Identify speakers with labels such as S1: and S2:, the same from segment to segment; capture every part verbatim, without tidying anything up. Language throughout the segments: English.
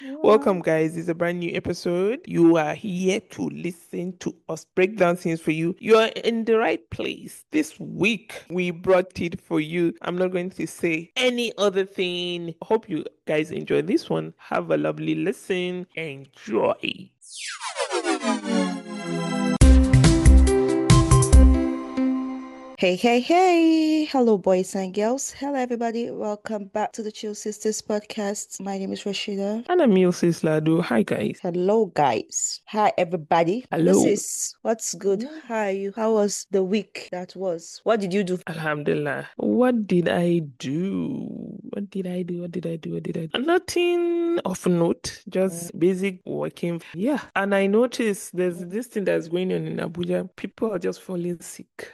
S1: Welcome, guys. It's a brand new episode. You are here to listen to us break down things for you. You are in the right place. This week, we brought it for you. I'm not going to say any other thing. Hope you guys enjoy this one. Have a lovely listen. Enjoy.
S2: Hey, hey, hey. Hello, boys and girls. Hello, everybody. Welcome back to the Chill Sisters podcast. My name is Rashida.
S1: And I'm Ilsis Lado. Hi, guys.
S2: Hello, guys. Hi, everybody.
S1: Hello.
S2: This is what's good. How are you? How was the week that was? What did you do?
S1: Alhamdulillah. What did I do? What did I do? What did I do? What did I do? Nothing of note, just basic working. Yeah. And I noticed there's this thing that's going on in Abuja. People are just falling sick.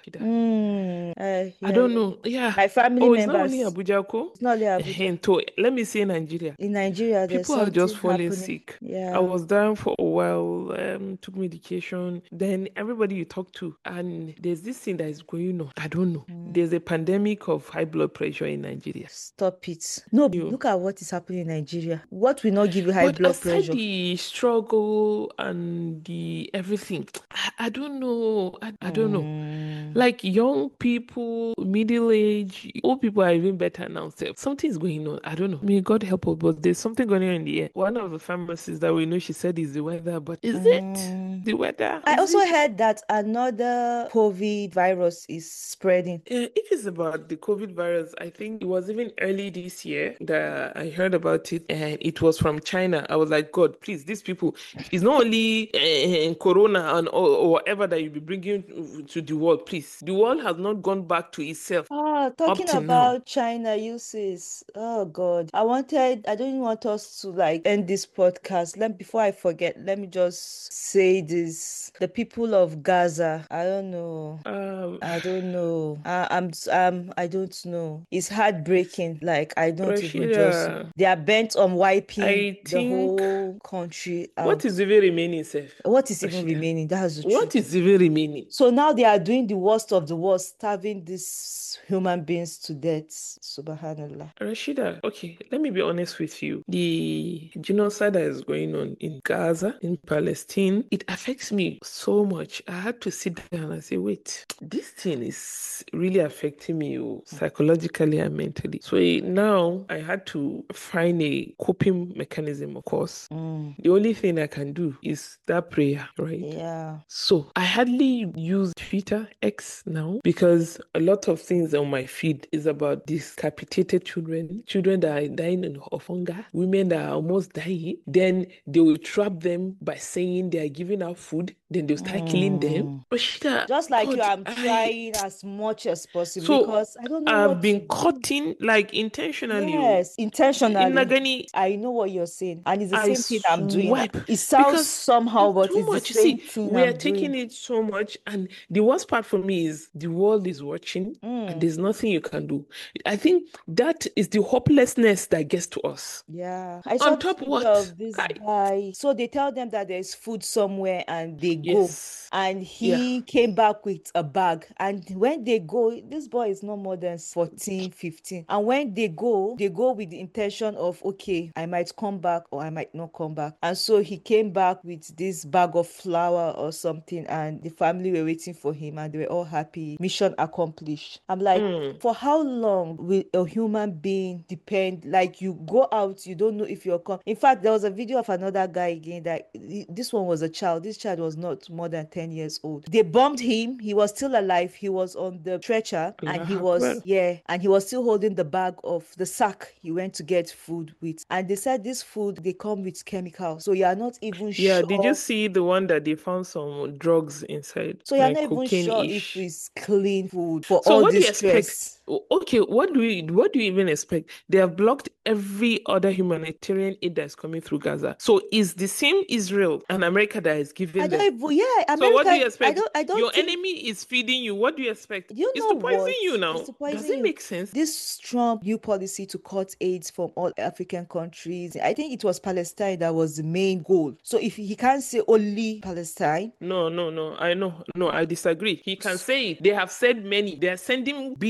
S2: Mm, uh,
S1: I
S2: yeah,
S1: don't
S2: yeah.
S1: know. Yeah.
S2: My family
S1: Oh, it's not
S2: members.
S1: only Abuja, ko?
S2: It's not only Abuja.
S1: Ehen, to- Let me say Nigeria.
S2: In Nigeria, there's
S1: People are just
S2: something
S1: falling
S2: happening.
S1: sick. I
S2: Yeah.
S1: was down for a while, um, took medication. Then everybody you talk to, and there's this thing that is going on. I don't know. There's a pandemic of high blood pressure in Nigeria.
S2: Stop it. No,
S1: You-
S2: look at what is happening in Nigeria. What will not give you high
S1: But
S2: blood
S1: aside
S2: pressure?
S1: the struggle and the everything, I, I don't know. I, I don't know.
S2: Mm.
S1: Like young people, middle age, old people are even better now. So something's going on. I don't know. May God help us, but there's something going on in the air. One of the pharmacists that we know, she said is the weather, but is it
S2: Mm.
S1: the weather?
S2: I
S1: Is
S2: also
S1: it?
S2: heard that another COVID virus is spreading.
S1: Uh, if it's about the COVID virus, I think it was even early this year that I heard about it, and it was from China. I was like, God, please, these people, it's not only uh, Corona and or, or whatever that you'll be bringing to the world, please. The world has not gone back to itself.
S2: Ah, talking
S1: till now.
S2: about China uses. Oh God. I wanted, I don't want us to like end this podcast. Let before I forget, let me just say this. The people of Gaza, I don't know.
S1: Um,
S2: I don't know. I, I'm um I don't know. It's heartbreaking. Like I don't even just
S1: Rashida,
S2: they are bent on wiping
S1: I
S2: the
S1: think
S2: whole country out.
S1: what is even remaining, Seth?
S2: What is even
S1: Rashida,
S2: remaining? That's the
S1: what
S2: truth.
S1: is even remaining?
S2: So now they are doing the worst of the worst, starving these human beings to death. Subhanallah.
S1: Rashida, okay, let me be honest with you. The genocide that is going on in Gaza, in Palestine, it affects me so much. I had to sit down and say, wait, this thing is really affecting me oh, psychologically and mentally. So eh, now I had to find a coping mechanism, of course.
S2: Mm,
S1: The only thing I can do is that prayer, right?
S2: yeah.
S1: So I hardly use Twitter X now because a lot of things on my feed is about decapitated children, children that are dying of hunger, women that are almost dying. Then they will trap them by saying they are giving out food. Then they'll start killing them. Rashida,
S2: Just like you,
S1: God,
S2: I'm
S1: I
S2: trying as much as possible
S1: so
S2: because I don't know
S1: I've
S2: what to
S1: been
S2: do.
S1: cutting like intentionally. oh.
S2: Yes,
S1: In
S2: intentionally.
S1: Nagani,
S2: I know what you're saying, and it's the
S1: I
S2: same thing I'm doing.
S1: swipe
S2: It sounds
S1: because
S2: somehow,
S1: it's
S2: but
S1: too
S2: it's the
S1: much. You
S2: same
S1: see,
S2: thing
S1: we are
S2: I'm
S1: taking
S2: doing.
S1: it so much, and the worst part for me is the world is watching, and there's nothing you can do. I think that is the hopelessness that gets to us.
S2: Yeah, I saw
S1: On
S2: this
S1: top
S2: picture
S1: what?
S2: of this
S1: Kai.
S2: guy. So they tell them that there's food somewhere and they go.
S1: Yes.
S2: And
S1: Yeah.
S2: he came back with a bag. And when they go, this boy is no more than fourteen, fifteen. And when they go, they go with the intention of, okay, I might come back or I might not come back. And so he came back with this bag of flour or something. And the family were waiting for him and they were all happy. Mission accomplished. I'm like,
S1: Mm.
S2: for how long will a human being depend? Like you go out, you don't know if you're come. In fact, there was a video of another guy again that this one was a child. This child was not more than ten years old. They bombed him. He was still alive. He was on the stretcher and he
S1: Allah
S2: was,
S1: Akbar.
S2: yeah, and he was still holding the bag of the sack he went to get food with. And they said this food, they come with chemicals. So you are not even
S1: Yeah, did you
S2: sure.
S1: see the one that they found some drugs inside,
S2: So you're
S1: like
S2: not even sure if
S1: cocaine-ish?
S2: it's clean food for
S1: So
S2: all
S1: what do
S2: this
S1: you expect?
S2: stress.
S1: O- Okay, what do we what do you even expect? They have blocked every other humanitarian aid that's coming through Gaza. So is the same Israel and America that is
S2: I
S1: giving
S2: don't
S1: them.
S2: even, yeah,
S1: So what do
S2: America,
S1: you
S2: I
S1: expect?
S2: don't, I don't
S1: Your
S2: think.
S1: enemy is feeding you. What do you expect?
S2: You
S1: It's
S2: know
S1: to poison
S2: what?
S1: you
S2: It's
S1: now.
S2: to
S1: Does
S2: poison
S1: it
S2: you.
S1: make sense?
S2: This Trump new policy to cut aids from all African countries, I think it was Palestine that was the main goal. So if he can't say only Palestine,
S1: No, no, no. I know. No, I disagree. He can say it. They have said many. They are sending billions of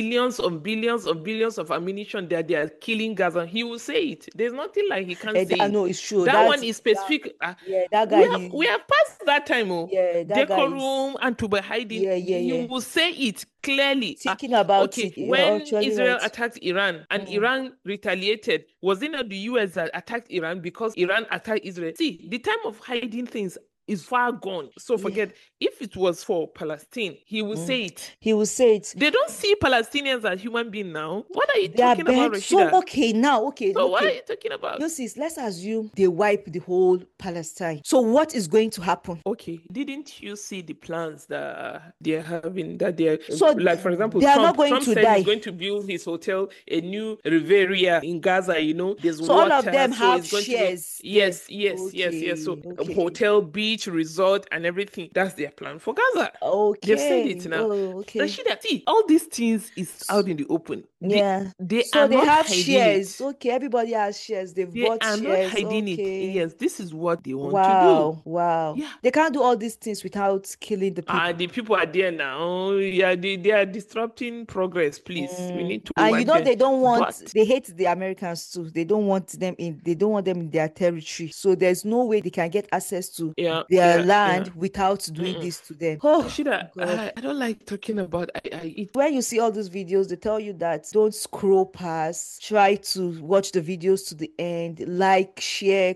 S1: of billions of billions of ammunition that they are killing Gaza. He will say it. There's nothing like he can't
S2: Eh,
S1: say
S2: I
S1: it.
S2: know it's true.
S1: That one
S2: That's
S1: is
S2: that,
S1: specific. Uh,
S2: yeah, that
S1: we
S2: guy
S1: have we
S2: he
S1: have passed that time. Oh,
S2: yeah, that guy is
S1: decorum and to be hiding.
S2: yeah, yeah,
S1: He
S2: yeah.
S1: will say it clearly. Uh,
S2: Thinking about
S1: okay,
S2: it, you're
S1: when
S2: actually
S1: Israel
S2: right.
S1: attacked Iran and
S2: Mm.
S1: Iran retaliated, was it not the U S that attacked Iran because Iran attacked Israel? See, the time of hiding things is far gone. So
S2: Yeah.
S1: forget. If it was for Palestine, he will
S2: Mm.
S1: say it.
S2: He will say it.
S1: They don't see Palestinians as human beings now. What are you
S2: They are
S1: talking about,
S2: bent. So
S1: Rashida?
S2: okay, now okay,
S1: So what are
S2: okay.
S1: you talking about?
S2: No, sis, let's assume they wipe the whole Palestine. So what is going to happen?
S1: Okay, didn't you see the plans that they're having? That they're
S2: So
S1: like, for example,
S2: they are not
S1: Trump.
S2: going
S1: Trump
S2: to
S1: said he's
S2: die.
S1: going to build his hotel, a new Riviera in Gaza. You know, there's
S2: So all of
S1: water,
S2: them
S1: so
S2: have
S1: it's going to be
S2: shares there.
S1: yes, yes, yes, yes. So
S2: Okay,
S1: a
S2: okay.
S1: hotel, beach, resort, and everything. That's their plan for Gaza. They've said it
S2: Okay.
S1: now.
S2: Oh, okay.
S1: Rashida, see, all these things is out in the open. They,
S2: Yeah.
S1: they
S2: So
S1: are
S2: they
S1: not
S2: have
S1: hiding
S2: shares.
S1: it.
S2: Okay, everybody has shares. They've
S1: They
S2: bought
S1: are not
S2: shares.
S1: hiding it.
S2: Okay.
S1: Yes, this is what they want to do.
S2: Wow, wow.
S1: Yeah.
S2: They can't do all these things without killing the
S1: Ah,
S2: people.
S1: the people are there now. Yeah, they, they are disrupting progress, please. We
S2: Mm.
S1: need to
S2: And you
S1: wipe
S2: know
S1: them.
S2: they don't want,
S1: But
S2: they hate the Americans too. They don't want them in, they don't want them in their territory. So there's no way they can get access to
S1: yeah,
S2: their
S1: yeah,
S2: land
S1: yeah.
S2: without doing
S1: Mm-mm.
S2: this to them. Oh
S1: Rashida,
S2: God.
S1: I, I don't like talking about I, I it.
S2: When you see all those videos, they tell you that don't scroll past, try to watch the videos to the end, like, share,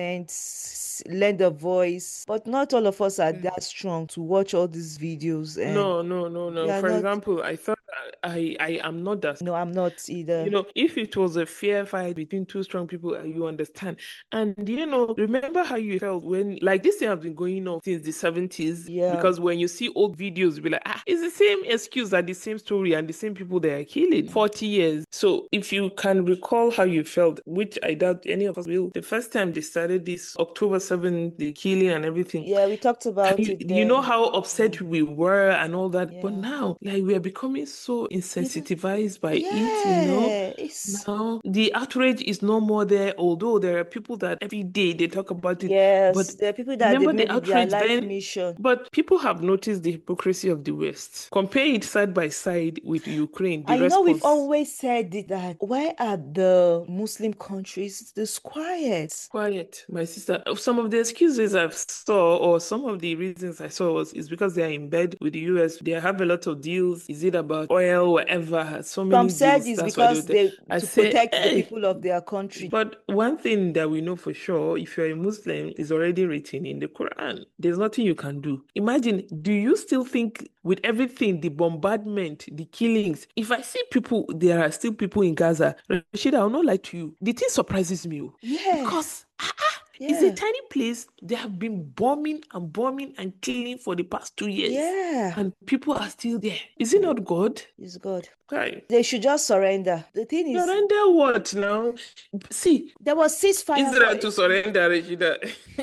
S2: comment, lend a voice. But not all of us are that strong to watch all these videos, and
S1: No, no, no,
S2: we
S1: no.
S2: are
S1: For
S2: not.
S1: example, I thought I, I am not that.
S2: No, I'm not
S1: You
S2: either.
S1: know, if it was a fair fight between two strong people, uh, you understand. And you know, remember how you felt when, like, this thing has been going on since the seventies.
S2: Yeah.
S1: Because when you see old videos, you'll be like, ah, it's the same excuse and the same story and the same people they are killing. forty years. So if you can recall how you felt, which I doubt any of us will, the first time they started this October seventh, the killing and everything.
S2: Yeah, we talked about
S1: You,
S2: it
S1: you know
S2: then.
S1: how upset we were and all that, but
S2: Yeah.
S1: now, like, we are becoming so insensitized by it, you know.
S2: Yeah, it's
S1: Now, the outrage is no more there, although there are people that every day they talk about it.
S2: yes,
S1: But
S2: there are people that they
S1: remember
S2: made
S1: the
S2: it their
S1: outrage
S2: life
S1: then?
S2: mission.
S1: But people have noticed the hypocrisy of the West. Compare it side by side with Ukraine, the
S2: And you know, we've
S1: response.
S2: always said it that why are the Muslim countries this quiet?
S1: Quiet, my sister. Some of the excuses I've saw, or some of the reasons I saw was is because they are in bed with the U S. They have a lot of deals. Is it about oil, whatever? So many
S2: Some said
S1: deals.
S2: it's
S1: That's why they
S2: because
S1: would.
S2: they
S1: I
S2: to
S1: say,
S2: protect the
S1: hey.
S2: people of their country.
S1: But one thing that we know for sure, if you're a Muslim, is already written in the Quran. There's nothing you can do. Imagine, do you still think with everything, the bombardment, the killings, if I see people, there are still people in Gaza, Rashida, I'll not lie to you. The thing surprises me. oh,
S2: Yeah,
S1: Because ah, ah, it's
S2: yeah,
S1: a tiny place. They have been bombing and bombing and killing for the past two years.
S2: yeah.
S1: And people are still there. Is it not God?
S2: It's God.
S1: Right.
S2: They should just surrender. The thing is,
S1: Surrender what now? See,
S2: there was ceasefire for
S1: Israel
S2: a,
S1: to surrender, Rashida.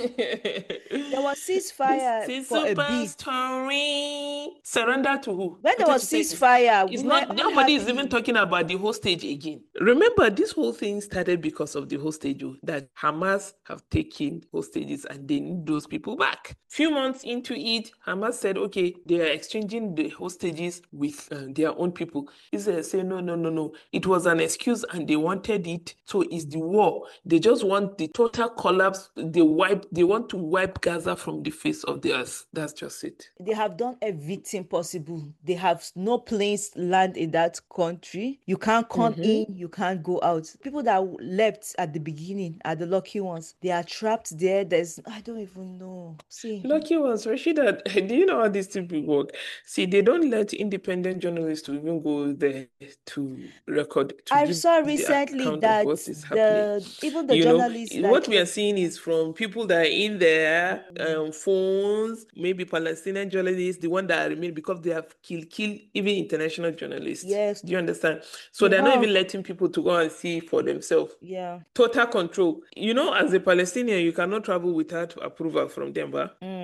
S2: there was
S1: This
S2: ceasefire
S1: is
S2: for a
S1: super
S2: bit.
S1: story. Surrender to who?
S2: When there
S1: Wanted
S2: was
S1: to say
S2: ceasefire,
S1: it's
S2: we were
S1: not
S2: all
S1: nobody is even
S2: happy.
S1: talking about the hostage again. Remember, this whole thing started because of the hostage oh, that Hamas have taken hostages and they need those people back. Few months into it, Hamas said, okay, they are exchanging the hostages with uh, their own people. Israel said, no, no, no, no. It was an excuse and they wanted it. So it's the war. They just want the total collapse. They wipe. They want to wipe Gaza from the face of the earth. That's just it.
S2: They have done everything possible. They have no planes land in that country. You can't come
S1: Mhm.
S2: in, you can't go out. People that left at the beginning are the lucky ones. They are trapped there. There's I don't even know. See,
S1: Lucky ones, Rashida. Do you know how these people work? See, they don't let independent journalists to even go there to record, to
S2: I
S1: give
S2: saw
S1: the
S2: recently
S1: account of
S2: that
S1: what is happening.
S2: the even the
S1: You know,
S2: journalists that
S1: what we are
S2: came.
S1: seeing is from people that are in there,
S2: Mm,
S1: um, phones, maybe Palestinian journalists, the one that remain because they have killed, killed even international journalists.
S2: yes,
S1: Do you understand? So
S2: they
S1: they're not even
S2: have.
S1: letting people to go and see for themselves.
S2: Yeah.
S1: Total control. You know, as a Palestinian, you cannot travel without approval from them, but
S2: Mm.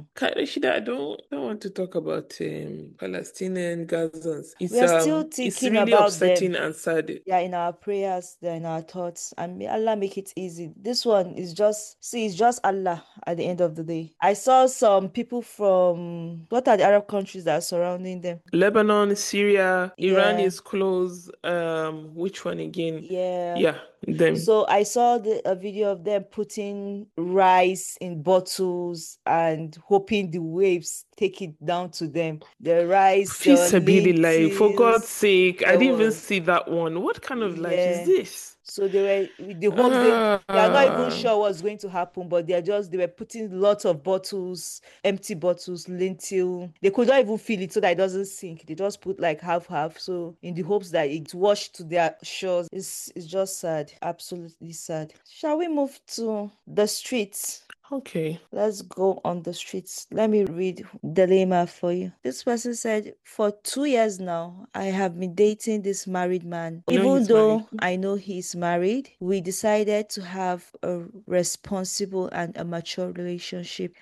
S2: Mm.
S1: Rashida, I don't don't want to talk about um, Palestinian Gazans.
S2: We
S1: It's
S2: are still
S1: um it's
S2: thinking
S1: really
S2: about them.
S1: upsetting and sad.
S2: They are in our prayers, they're in our thoughts, and may Allah make it easy. This one is just, see, it's just Allah at the end of the day. I saw some people from, what are the Arab countries that are surrounding them?
S1: Lebanon, Syria, Iran
S2: Yeah,
S1: is close. Um, which one again?
S2: yeah.
S1: Yeah, them.
S2: So I saw the, a video of them putting rice in bottles and hoping the waves take it down to them. The rice, the
S1: Fisabilillah, for God's
S2: lentils,
S1: sake, I
S2: there
S1: didn't even
S2: was,
S1: see that one. What kind of life is
S2: yeah.
S1: this?
S2: So they were with the hopes, they they are not even
S1: Ah,
S2: sure what's going to happen, but they are just, they were putting lots of bottles, empty bottles, lentil. They could not even feel it so that it doesn't sink. They just put like half half. So in the hopes that it washed to their shores. It's it's just sad. Absolutely sad. Shall we move to the streets?
S1: okay.
S2: Let's go on the streets. Let me read the dilemma for you. This person said, for two years now, I have been dating this married man.
S1: I know
S2: Even
S1: he's married.
S2: though I know he's married, we decided to have a responsible and a mature relationship.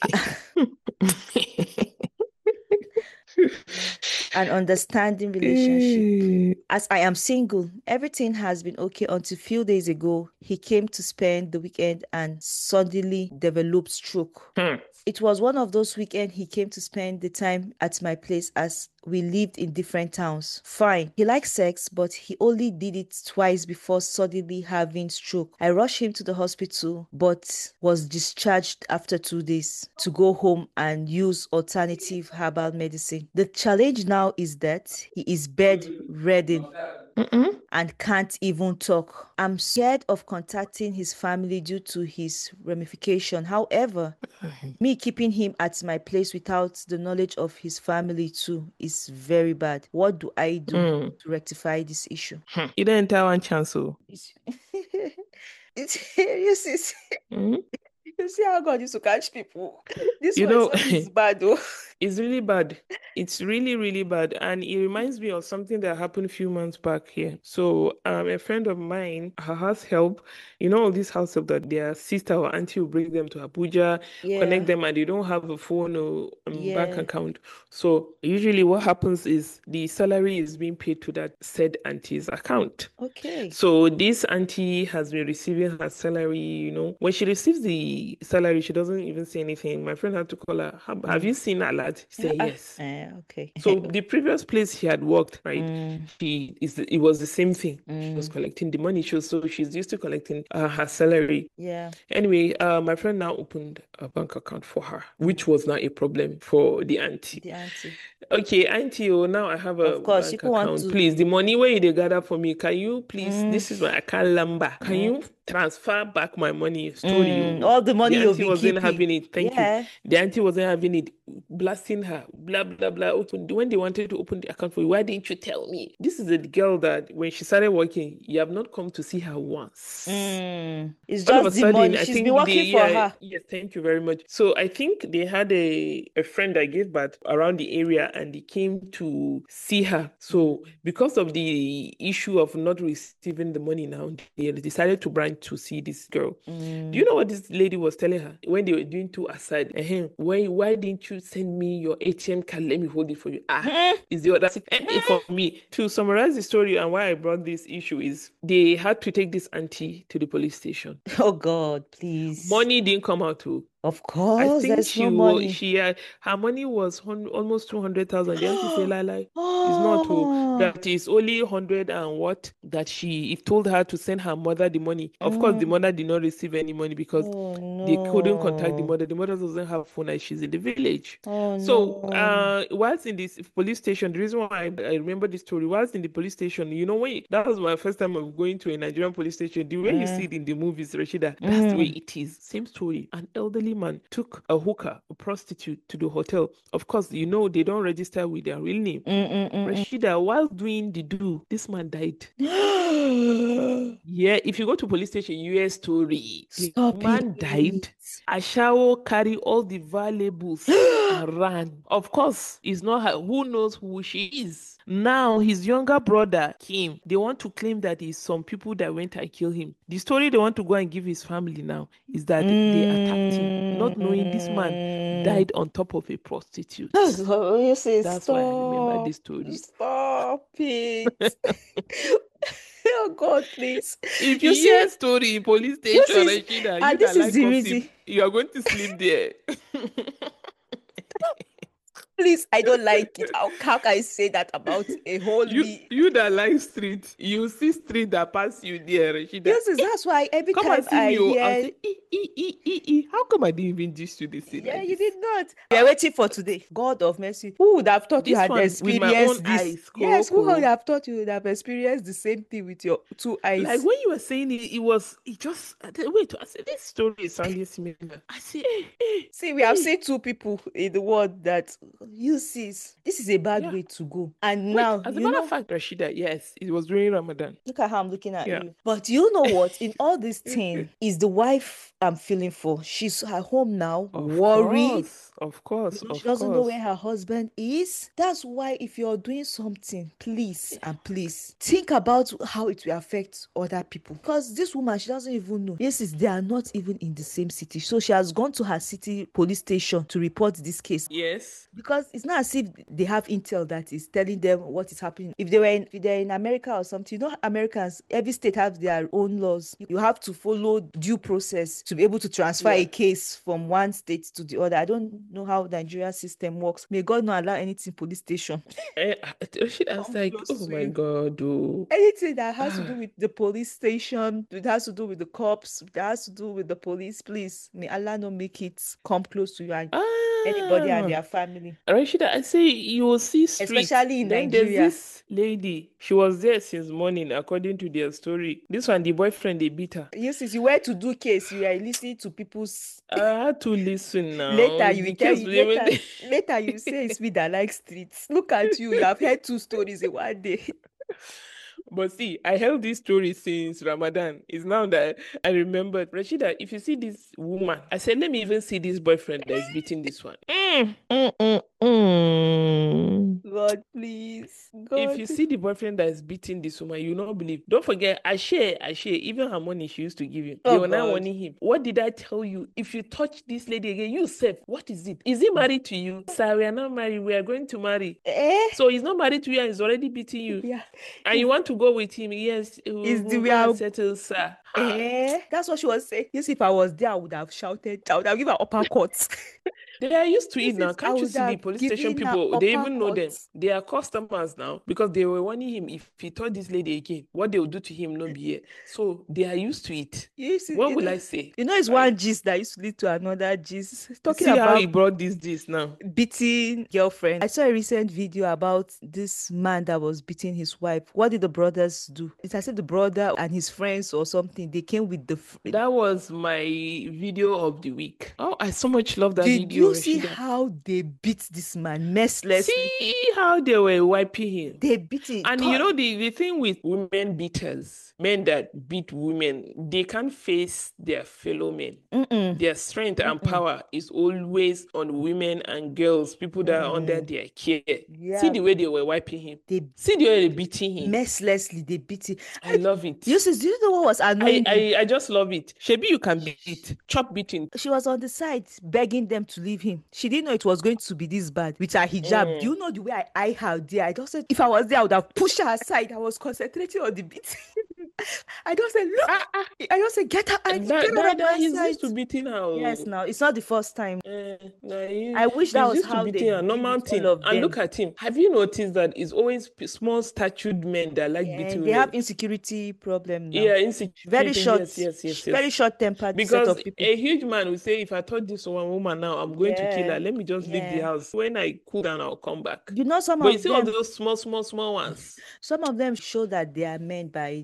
S2: An understanding relationship.
S1: Eh,
S2: As I am single, everything has been okay until a few days ago. He came to spend the weekend and suddenly developed stroke.
S1: hmm.
S2: It was one of those weekends he came to spend the time at my place as we lived in different towns. Fine. He likes sex, but he only did it twice before suddenly having stroke. I rushed him to the hospital, but was discharged after two days to go home and use alternative herbal medicine. The challenge now is that he is bedridden
S1: Mm-mm.
S2: and can't even talk. I'm scared of contacting his family due to his ramification. However, me keeping him at my place without the knowledge of his family too is very bad. What do I do
S1: Mm.
S2: to rectify this issue?
S1: Hmm. You don't enter one chance, so.
S2: It's, it's you see,
S1: Mm.
S2: you see how God used to catch people. This
S1: You
S2: one is
S1: know,
S2: not this bad though.
S1: it's really bad. It's really, really bad. And it reminds me of something that happened a few months back here. So, um, a friend of mine, her house help, you know, all this house help that their sister or auntie will bring them to Abuja, connect
S2: Yeah,
S1: them, and they don't have a phone or um, bank
S2: yeah.
S1: account. So, usually what happens is the salary is being paid to that said auntie's account.
S2: Okay.
S1: So this auntie has been receiving her salary, you know. When she receives the salary, she doesn't even say anything. My friend had to call her, have, have you
S2: Mm.
S1: seen alert? She said,
S2: Ah,
S1: yes.
S2: eh, okay.
S1: So the previous place she had worked, right?
S2: Mm,
S1: She is it was the same thing. She was
S2: mm,
S1: collecting the money. She was, so she's used to collecting uh, her salary.
S2: yeah.
S1: Anyway, uh, my friend now opened a bank account for her,
S2: Mm.
S1: which was not a problem for the auntie.
S2: The auntie.
S1: Okay, auntie, oh, now I have a
S2: Of course,
S1: bank
S2: people want
S1: account.
S2: to.
S1: Please, the money where you dey gather for me, can you please?
S2: Mm,
S1: This is my account number. Can
S2: mm,
S1: you transfer back my money? Story.
S2: mm.
S1: Oh.
S2: All the
S1: The
S2: money you've
S1: auntie
S2: been
S1: wasn't
S2: keeping.
S1: having it. Thank you.
S2: Yeah.
S1: The auntie wasn't having it. Blasting her. Blah blah blah. Open when they wanted to open the account for you. Why didn't you tell me? This is a girl that when she started working, you have not come to see her once.
S2: Mm. It's
S1: All of a
S2: just the
S1: sudden,
S2: money.
S1: I
S2: She's been
S1: think they,
S2: working for
S1: yeah,
S2: her.
S1: yes, thank you very much. So I think they had a, a friend that gave birth around the area and they came to see her. So because of the issue of not receiving the money now, they decided to branch to see this girl.
S2: Mm.
S1: Do you know what this lady was telling her when they were doing two aside? Uh-huh. Why, why didn't you send me your A T M card? Let me hold it for you. Ah, is the other and for me to summarize the story and why I brought this issue is they had to take this auntie to the police station.
S2: Oh God, please.
S1: Money didn't come out too.
S2: Of
S1: I
S2: course,
S1: think
S2: there's
S1: she
S2: no
S1: was
S2: money.
S1: she had her money was hun- almost two hundred thousand. The auntie say lie lie. It's not too.
S2: Oh.
S1: That is only hundred and what that she it told her to send her mother the money. Of course, the
S2: Mm.
S1: mother did not receive any money because
S2: Oh
S1: they couldn't contact the
S2: no.
S1: mother. The mother doesn't have a phone and she's in the village.
S2: Oh
S1: So,
S2: no.
S1: uh, whilst in this police station, the reason why I, I remember this story, whilst in the police station, you know, when that was my first time of going to a Nigerian police station, the way you see
S2: Mm.
S1: it in the movies, Rashida, that's the way
S2: Mm.
S1: it is. Same story. An elderly man took a hooker, a prostitute, to the hotel. Of course, you know, they don't register with their real name.
S2: Mm, mm, mm,
S1: Rashida, while doing the do, this man died.
S2: mm.
S1: Yeah, if you go to police station, U S story, the
S2: Stop
S1: man
S2: it.
S1: died Ashawo carry all the valuables and ran. Of course, it's not her. Who knows who she is? Now his younger brother came. They want to claim that it's some people that went and killed him. The story they want to go and give his family now is that they attacked him, not knowing this man
S2: Mm.
S1: died on top of a prostitute.
S2: Oh, you say,
S1: That's why I remember
S2: stop,
S1: this story.
S2: stop it. Oh God, please.
S1: If
S2: You
S1: you hear a
S2: see,
S1: story in police
S2: you
S1: station,
S2: see,
S1: Rashida, you
S2: and this
S1: that
S2: is
S1: like
S2: the
S1: gossip,
S2: reason.
S1: you are going to sleep there.
S2: Please, I don't like it. How, how can I say that about a whole
S1: You
S2: me?
S1: you that like street, you see street that pass you there, Rashida.
S2: Yes, is that's why every
S1: Come
S2: time
S1: and see
S2: I
S1: me, oh, I'll
S2: hear,
S1: say, e, e, e, e, e. How come I didn't even gist you this thing
S2: yeah,
S1: like
S2: you
S1: this?
S2: did not. We are waiting for today. God of mercy. Who would have thought you
S1: This
S2: had
S1: one with my own
S2: experienced this?
S1: eyes, koro
S2: Yes, who would
S1: koro.
S2: have thought you would have experienced the same thing with your two eyes?
S1: Like when you were saying it, it was, it just, I said, wait, I said, this story is sounding similar. I said, hey, hey,
S2: See, we have
S1: hey.
S2: seen two people in the world that you see. This is a bad
S1: Yeah.
S2: way to go. And
S1: Wait,
S2: now,
S1: as a
S2: you
S1: matter
S2: know,
S1: of fact, Rashida, yes, it was during Ramadan.
S2: look at how I'm looking at
S1: Yeah.
S2: you. But you know what? In all this thing, is the wife I'm feeling for. She's at home now,
S1: Of
S2: worried.
S1: course, of course,
S2: Because she
S1: of
S2: doesn't know
S1: course.
S2: where her husband is. That's why if you're doing something, please and please think about how it will affect other people. Because this woman, she doesn't even know. Yes, it's- they are not even in the same city. So she has gone to her city police station to report this case.
S1: Yes.
S2: Because it's not as if they have intel that is telling them what is happening. If they were in, if they're in America or something, you know, Americans, every state has their own laws. You have to follow due process to be able to transfer
S1: Yeah.
S2: a case from one state to the other. I don't know how Nigeria system works. May God not allow anything police station.
S1: Eh, Rashida, I was
S2: Come
S1: like,
S2: close
S1: oh
S2: to
S1: my
S2: you.
S1: God, oh.
S2: Anything that has to
S1: Ah.
S2: do with the police station, it has to do with the cops, that has to do with the police, please, may Allah not make it come close to you and anybody and
S1: Ah.
S2: their family.
S1: Rashida, I say you will see street.
S2: Especially in
S1: Then there's
S2: Nigeria.
S1: this lady. She was there since morning, according to their story. This one, the boyfriend, they beat her.
S2: Yes, if you were to do case, you are listening to people's.
S1: I had to listen now.
S2: Later you
S1: The
S2: will tell
S1: case
S2: you
S1: was even
S2: later,
S1: there.
S2: later you say it's me that like streets. Look at you, you have heard two stories in one day.
S1: But see, I held this story since Ramadan. It's now that I remembered. Rashida, if you see this woman, I said, let me even see this boyfriend that is beating this one. Mm, mm, mm, mm.
S2: God, please.
S1: If
S2: God.
S1: you see the boyfriend that is beating this woman, you will not believe. Don't forget, I share, I share, even her money she used to give him. They
S2: Oh
S1: were now
S2: God.
S1: warning him. What did I tell you? If you touch this lady again, you safe. What is it? Is he married to you? Sir, we are not married. We are going to marry.
S2: Eh?
S1: So he's not married to you and he's already beating you.
S2: Yeah.
S1: And you want to go with him? Yes, we'll,
S2: Is the
S1: we'll
S2: we
S1: go
S2: are
S1: and settle, sir. Ha.
S2: eh? That's what she was saying. Yes, if I was there, I would have shouted. I would have given her uppercuts.
S1: They are used to it
S2: This
S1: now.
S2: is- I
S1: Can't you
S2: would
S1: see the
S2: have
S1: police station
S2: given her
S1: people? They even know them.
S2: uppercuts.
S1: They are customers now because they were warning him if he touched this lady again, what they will do to him not be here. So they are used to it.
S2: You see,
S1: What
S2: you
S1: will
S2: know,
S1: I say?
S2: you know, it's
S1: Like,
S2: one gist that used to lead to another gist. Talking
S1: see how
S2: about
S1: he brought this this now.
S2: beating girlfriend. I saw a recent video about this man that was beating his wife. What did the brothers do? It's as if the brother and his friends or something, they came with the fr-
S1: That was my video of the week. Oh, I so much love that
S2: Did
S1: video,
S2: you see
S1: Rashida.
S2: how they beat this man mercilessly?
S1: See how they were wiping him.
S2: They beat him.
S1: And you know the, the thing with women beaters, men that beat women, they can't face their fellow men.
S2: Mm-mm.
S1: Their strength and
S2: Mm-mm.
S1: power is always on women and girls, people that are under
S2: Mm.
S1: their care.
S2: Yeah.
S1: See the way they were wiping him.
S2: They
S1: See the way they beating him.
S2: mercilessly they beat him.
S1: I love it.
S2: You see, do you know what was
S1: I,
S2: annoying me?
S1: I, I just love it. Shebi, you can beat. Chop beating.
S2: She was on the side begging them to leave him. She didn't know it was going to be this bad with her hijab.
S1: Mm.
S2: Do you know the way I eye her there? I just said, if I was there, I would have pushed her aside. I was concentrating on the beat. I just said, look.
S1: Ah, ah.
S2: I just said, get her, I,
S1: That,
S2: get her
S1: that,
S2: on
S1: that
S2: my
S1: he's
S2: side.
S1: used to beating her. oh.
S2: Yes, now it's not the first time.
S1: Eh, nah, he-
S2: I wish that
S1: he's
S2: was
S1: used to
S2: how they
S1: beating her,
S2: deal
S1: normal
S2: with
S1: thing.
S2: all of
S1: And
S2: them.
S1: look at him. Have you noticed that it's always p- small statured men that like
S2: Yeah,
S1: beating
S2: they have
S1: women?
S2: insecurity problem now.
S1: Yeah, insecurity.
S2: Very short,
S1: Yes, yes, yes,
S2: very
S1: yes.
S2: short-tempered set
S1: Because
S2: of people.
S1: a huge man will say, if I touch this one woman now, I'm going to kill
S2: Yeah,
S1: her. Let me just leave the
S2: yeah.
S1: house. When I cool down, I'll come back.
S2: You know, some
S1: But you
S2: of
S1: see all
S2: them,
S1: those small, small, small ones.
S2: some of them show that they are men by beating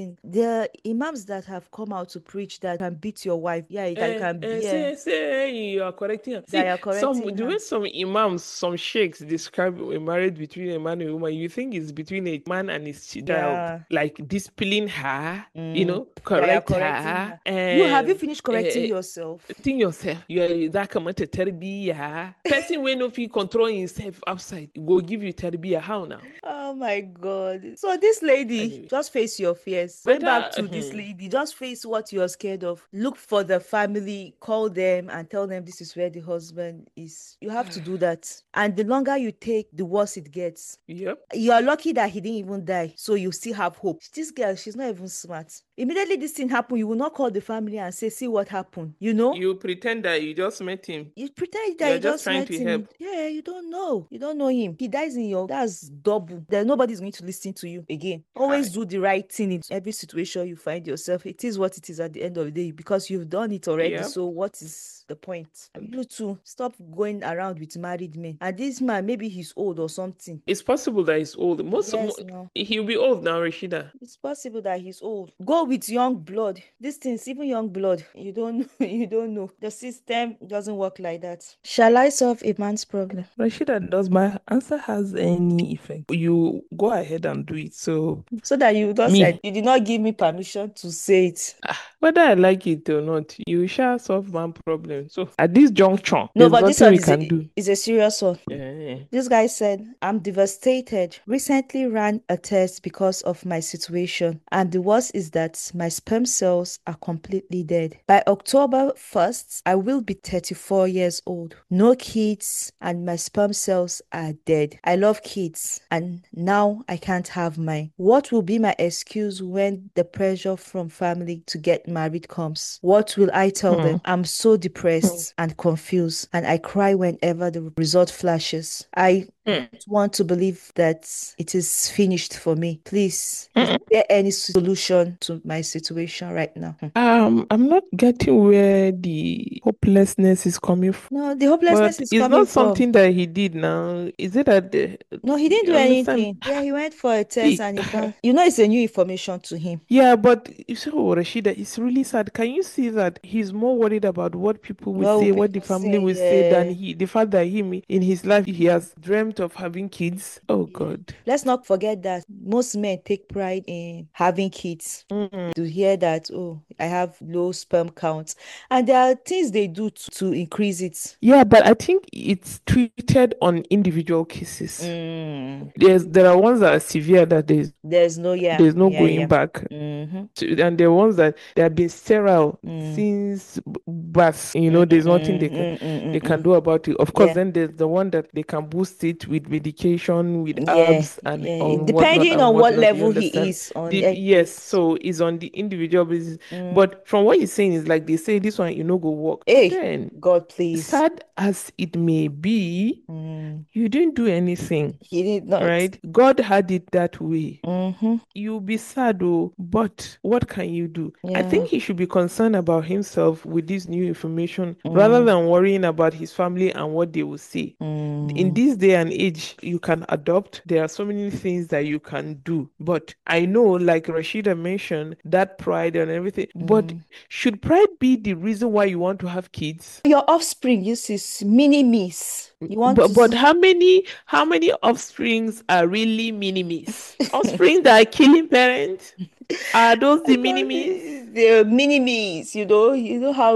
S2: beating. The imams that have come out to preach that can beat your wife. Yeah, you can,
S1: Uh,
S2: can
S1: uh,
S2: yeah.
S1: say, say you are correcting her.
S2: That
S1: See,
S2: you're
S1: some
S2: correcting
S1: the
S2: her.
S1: way some imams, some sheikhs describe a marriage between a man and a woman, you think it's between a man and his child,
S2: Yeah.
S1: like discipline her, you
S2: Mm.
S1: know,
S2: That you're
S1: correct
S2: correcting
S1: her,
S2: her. You have you
S1: um,
S2: finished correcting
S1: uh,
S2: yourself?
S1: think yourself. You are that come to terbiya. Person when no fit control himself outside, go give you terbiya. How now?
S2: Oh my God. So this lady,
S1: Anyway,
S2: just face your fears. Going back
S1: better.
S2: to this
S1: hmm,
S2: lady, just face what you're scared of. Look for the family, call them and tell them this is where the husband is. You have to do that. And the longer you take, the worse it gets.
S1: Yep.
S2: You are lucky that he didn't even die, so you still have hope. This girl, she's not even smart. Immediately this thing happened, you will not call the family and say, see what happened. You know?
S1: You pretend that you just met him.
S2: You pretend that
S1: You're
S2: you
S1: just
S2: just
S1: trying
S2: met
S1: to
S2: him.
S1: help.
S2: Yeah, you don't know. You don't know him. He dies in your, that's double. Then nobody's going to listen to you again. Always
S1: Hi.
S2: do the right thing in every situation you find yourself. It is what it is at the end of the day because you've done it already.
S1: Yep.
S2: So what is the point? You too, stop going around with married men. And this man, maybe he's old or something.
S1: It's possible that he's old. Most,
S2: Yes,
S1: mo-
S2: no.
S1: he'll be old now, Rashida.
S2: It's possible that he's old. Go with young blood. These things, even young blood, you don't you don't know. The system doesn't work like that. Shall I solve a man's problem?
S1: Rashida, does my answer has any effect? You go ahead and do it. So
S2: So that you don't say
S1: me,
S2: you did not give me permission to say it.
S1: ah, whether I like it or not, you shall solve my problem. So at this juncture,
S2: No,
S1: there's
S2: but this
S1: nothing
S2: one
S1: we
S2: is
S1: can
S2: a,
S1: do.
S2: is a serious one.
S1: Eh.
S2: This guy said, I'm devastated. Recently ran a test because of my situation, and the worst is that my sperm cells are completely dead. By October first, I will be thirty-four years old. No kids, and my sperm cells are dead. I love kids, and now I can't have mine. What will be my excuse when the pressure from family to get married comes? What will I tell
S1: Hmm.
S2: them? I'm so depressed and confused, and I cry whenever the result flashes. I
S1: Hmm.
S2: want to believe that it is finished for me. Please, is
S1: Hmm.
S2: there any solution to my situation right now? Hmm.
S1: Um, I'm not getting where the hopelessness is coming from.
S2: No, the hopelessness
S1: But
S2: is
S1: it's
S2: coming
S1: not
S2: from.
S1: something that he did now. Is it that the,
S2: No, he didn't
S1: you
S2: do
S1: understand?
S2: anything. Yeah, he went for a test
S1: See,
S2: and he found. You know, it's a new information to him.
S1: yeah, but you see, oh, Rashida, it's really sad. Can you see that he's more worried about what people will
S2: What will
S1: say, what the
S2: people
S1: family
S2: say?
S1: will say, than
S2: Yeah.
S1: he, the fact that him in his life he has dreamt of having kids. Oh
S2: Yeah.
S1: God.
S2: Let's not forget that most men take pride in having kids.
S1: Mm.
S2: To hear that, oh, I have low sperm count, and there are things they do to, to increase it.
S1: Yeah, but I think it's treated on individual cases.
S2: Mm.
S1: There's there are ones that are severe that there's
S2: There's no, yeah,
S1: there's no
S2: yeah,
S1: going
S2: yeah.
S1: back.
S2: Mm-hmm.
S1: To- and there are ones that they have been sterile
S2: Mm.
S1: since b- birth. You know,
S2: Mm,
S1: there's
S2: mm,
S1: nothing they
S2: mm,
S1: can
S2: mm, mm,
S1: they
S2: mm,
S1: can
S2: mm.
S1: do about it. Of course,
S2: Yeah,
S1: then there's the one that they can boost it with medication, with
S2: yeah,
S1: herbs and
S2: yeah.
S1: on whatnot
S2: Depending
S1: and
S2: on what
S1: whatnot. You
S2: level he
S1: understand?
S2: is on
S1: The,
S2: every
S1: yes,
S2: case.
S1: so it's on the individual basis.
S2: Mm.
S1: But from what you're saying is like they say this one you know go work. But
S2: Hey,
S1: then,
S2: God, please.
S1: sad as it may be,
S2: Mm.
S1: you didn't do anything.
S2: He did not.
S1: Right? God had it that way.
S2: Mm-hmm.
S1: You'll be sad, oh, but what can you do? I
S2: Yeah.
S1: think he should be concerned about himself with this new information rather
S2: Mm.
S1: than worrying about his family and what they will say. In
S2: Mm.
S1: this day and age, you can adopt. There are so many things that you can do. But I know, like Rashida mentioned, that pride and everything. But
S2: Mm.
S1: should pride be the reason why you want to have kids?
S2: Your offspring uses mini me's. You want
S1: But
S2: to
S1: but
S2: see
S1: how many how many offsprings are really minimes? Offspring that are killing parents? Are those the minimes?
S2: the mini me's, you know, you know how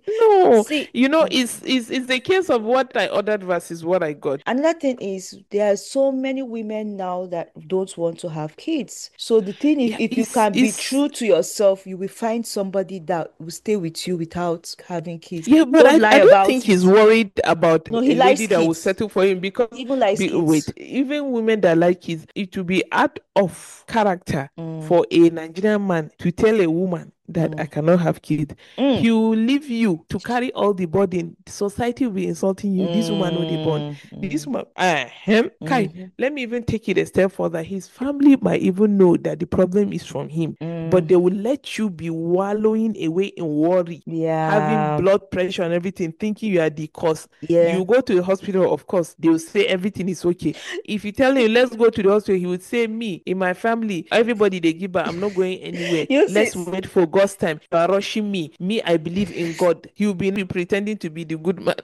S1: No,
S2: see.
S1: you know, it's, it's it's the case of what I ordered versus what I got.
S2: Another thing is there are so many women now that don't want to have kids. So the thing is,
S1: Yeah,
S2: if you
S1: it's
S2: can be
S1: it's
S2: true to yourself, you will find somebody that will stay with you without having kids.
S1: yeah, but
S2: Don't
S1: I
S2: lie
S1: I don't
S2: about
S1: think he's
S2: it.
S1: worried about
S2: No, he
S1: a lady
S2: likes
S1: that will
S2: kids.
S1: settle for him because
S2: He even likes
S1: be,
S2: kids.
S1: wait, even women that like kids, it will be out of character
S2: Mm.
S1: for a Nigerian man to tell a woman that I
S2: Mm.
S1: cannot have kids.
S2: Mm.
S1: He will leave you to carry all the burden. Society will be insulting you. This woman no dey born.
S2: Mm.
S1: This
S2: Mm.
S1: woman, uh, him, Kai,
S2: Mhm.
S1: let me even take it a step further. His family might even know that the problem is from him, but
S2: Mm.
S1: they will let you be wallowing away in worry, having
S2: Yeah.
S1: blood pressure and everything, thinking you are the cause.
S2: Yeah.
S1: You go to the hospital, of course, they will say everything is okay. If you tell him, let's go to the hospital, he would say, me, in my family, everybody they give birth, I'm not going anywhere.
S2: You
S1: Let's
S2: see,
S1: wait for God's time. You are rushing me. Me, I believe in God. He will be pretending to be the good man.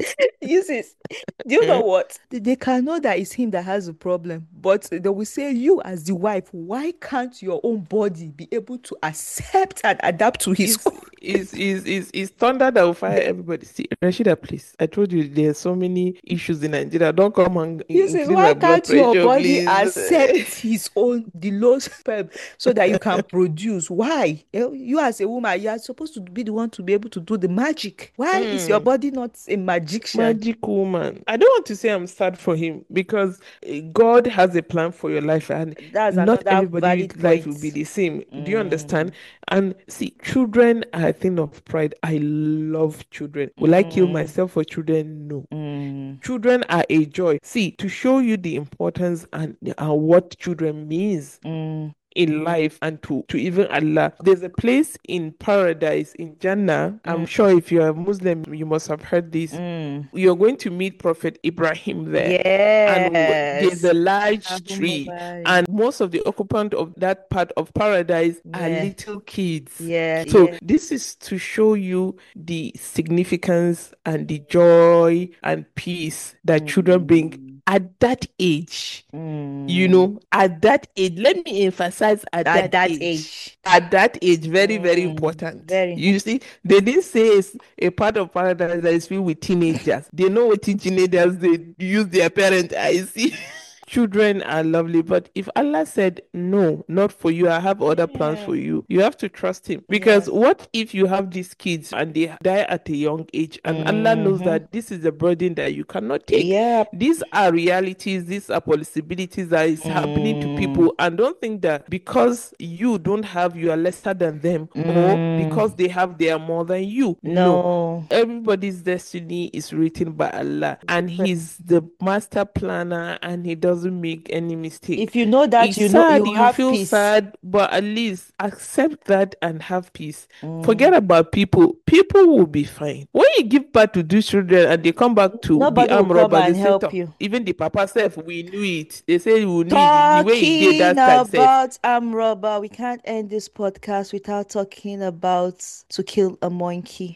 S2: you see, do you know what? They, they can know that it's him that has a problem, but they will say, you as the wife, why can't your own body be able to accept and adapt to his
S1: Is
S2: own?
S1: is is is is thunder that will fire everybody. See, Rashida, please. I told you there's so many issues in Nigeria. Don't come and in-
S2: You see,
S1: increase my
S2: why
S1: blood
S2: can't your
S1: pressure,
S2: body
S1: please.
S2: accept his own the low sperm so that you can produce? Why? You you as a woman, you are supposed to be the one to be able to do the magic. Why is your
S1: Hmm.
S2: body not a magician?
S1: Magic woman. I don't want to say I'm sad for him because eh, God has a plan for your life and
S2: That's
S1: not
S2: another
S1: everybody's
S2: valid
S1: life will be
S2: point.
S1: the same. Do you understand?
S2: Mm,
S1: And see, children are a thing of pride. I love children. Will I kill
S2: mm,
S1: myself for children? No.
S2: mm,
S1: Children are a joy. See, to show you the importance and, and what children means
S2: mm,
S1: in life and to, to even Allah. There's a place in paradise in Jannah. I'm
S2: mm,
S1: sure if you're a Muslim, you must have heard this.
S2: mm.
S1: You're going to meet Prophet Ibrahim there. And w- there's
S2: Yes.
S1: a large
S2: Allahumma
S1: tree,
S2: barik.
S1: and most of the occupant of that part of paradise are
S2: Yeah,
S1: little kids.
S2: yeah,
S1: So
S2: yeah.
S1: this is to show you the significance and the joy and peace that children bring
S2: Mm,
S1: at that age. You
S2: mm.
S1: know, at that age, let me emphasize at
S2: At
S1: that
S2: that
S1: age.
S2: age.
S1: At that age, very, very
S2: Mm,
S1: important.
S2: very.
S1: You see, they didn't say it's a part of paradise that is filled with teenagers. They know what teenagers they use their parent eyes. See. Children are lovely, but if Allah said no, not for you, I have other plans
S2: Yeah.
S1: for you, you have to trust Him.
S2: Yeah.
S1: Because what if you have these kids and they die at a young age, and Allah knows
S2: Mm-hmm.
S1: that this is a burden that you cannot take?
S2: Yeah.
S1: These are realities, these are possibilities that is happening to
S2: Mm,
S1: people, and don't think that because you don't have, you are lesser than them, or because
S2: mm.
S1: they have, they are more than you. No,
S2: No.
S1: everybody's destiny is written by Allah, and He's the master planner, and He doesn't make any mistake.
S2: If you know that,
S1: It's
S2: you know
S1: sad,
S2: you
S1: you
S2: have
S1: feel
S2: peace.
S1: sad, but at least accept that and have peace.
S2: Mm.
S1: Forget about people. People will be fine. When you give birth to these children and they come back to be
S2: Nobody will
S1: armed
S2: come
S1: robbers, they
S2: and
S1: say,
S2: help
S1: "Toh,
S2: you.
S1: even the papa self, we knew it." They say we knew it. The way he did
S2: Talking
S1: that time self.
S2: about Amroba, we can't end this podcast without talking about To Kill a Monkey.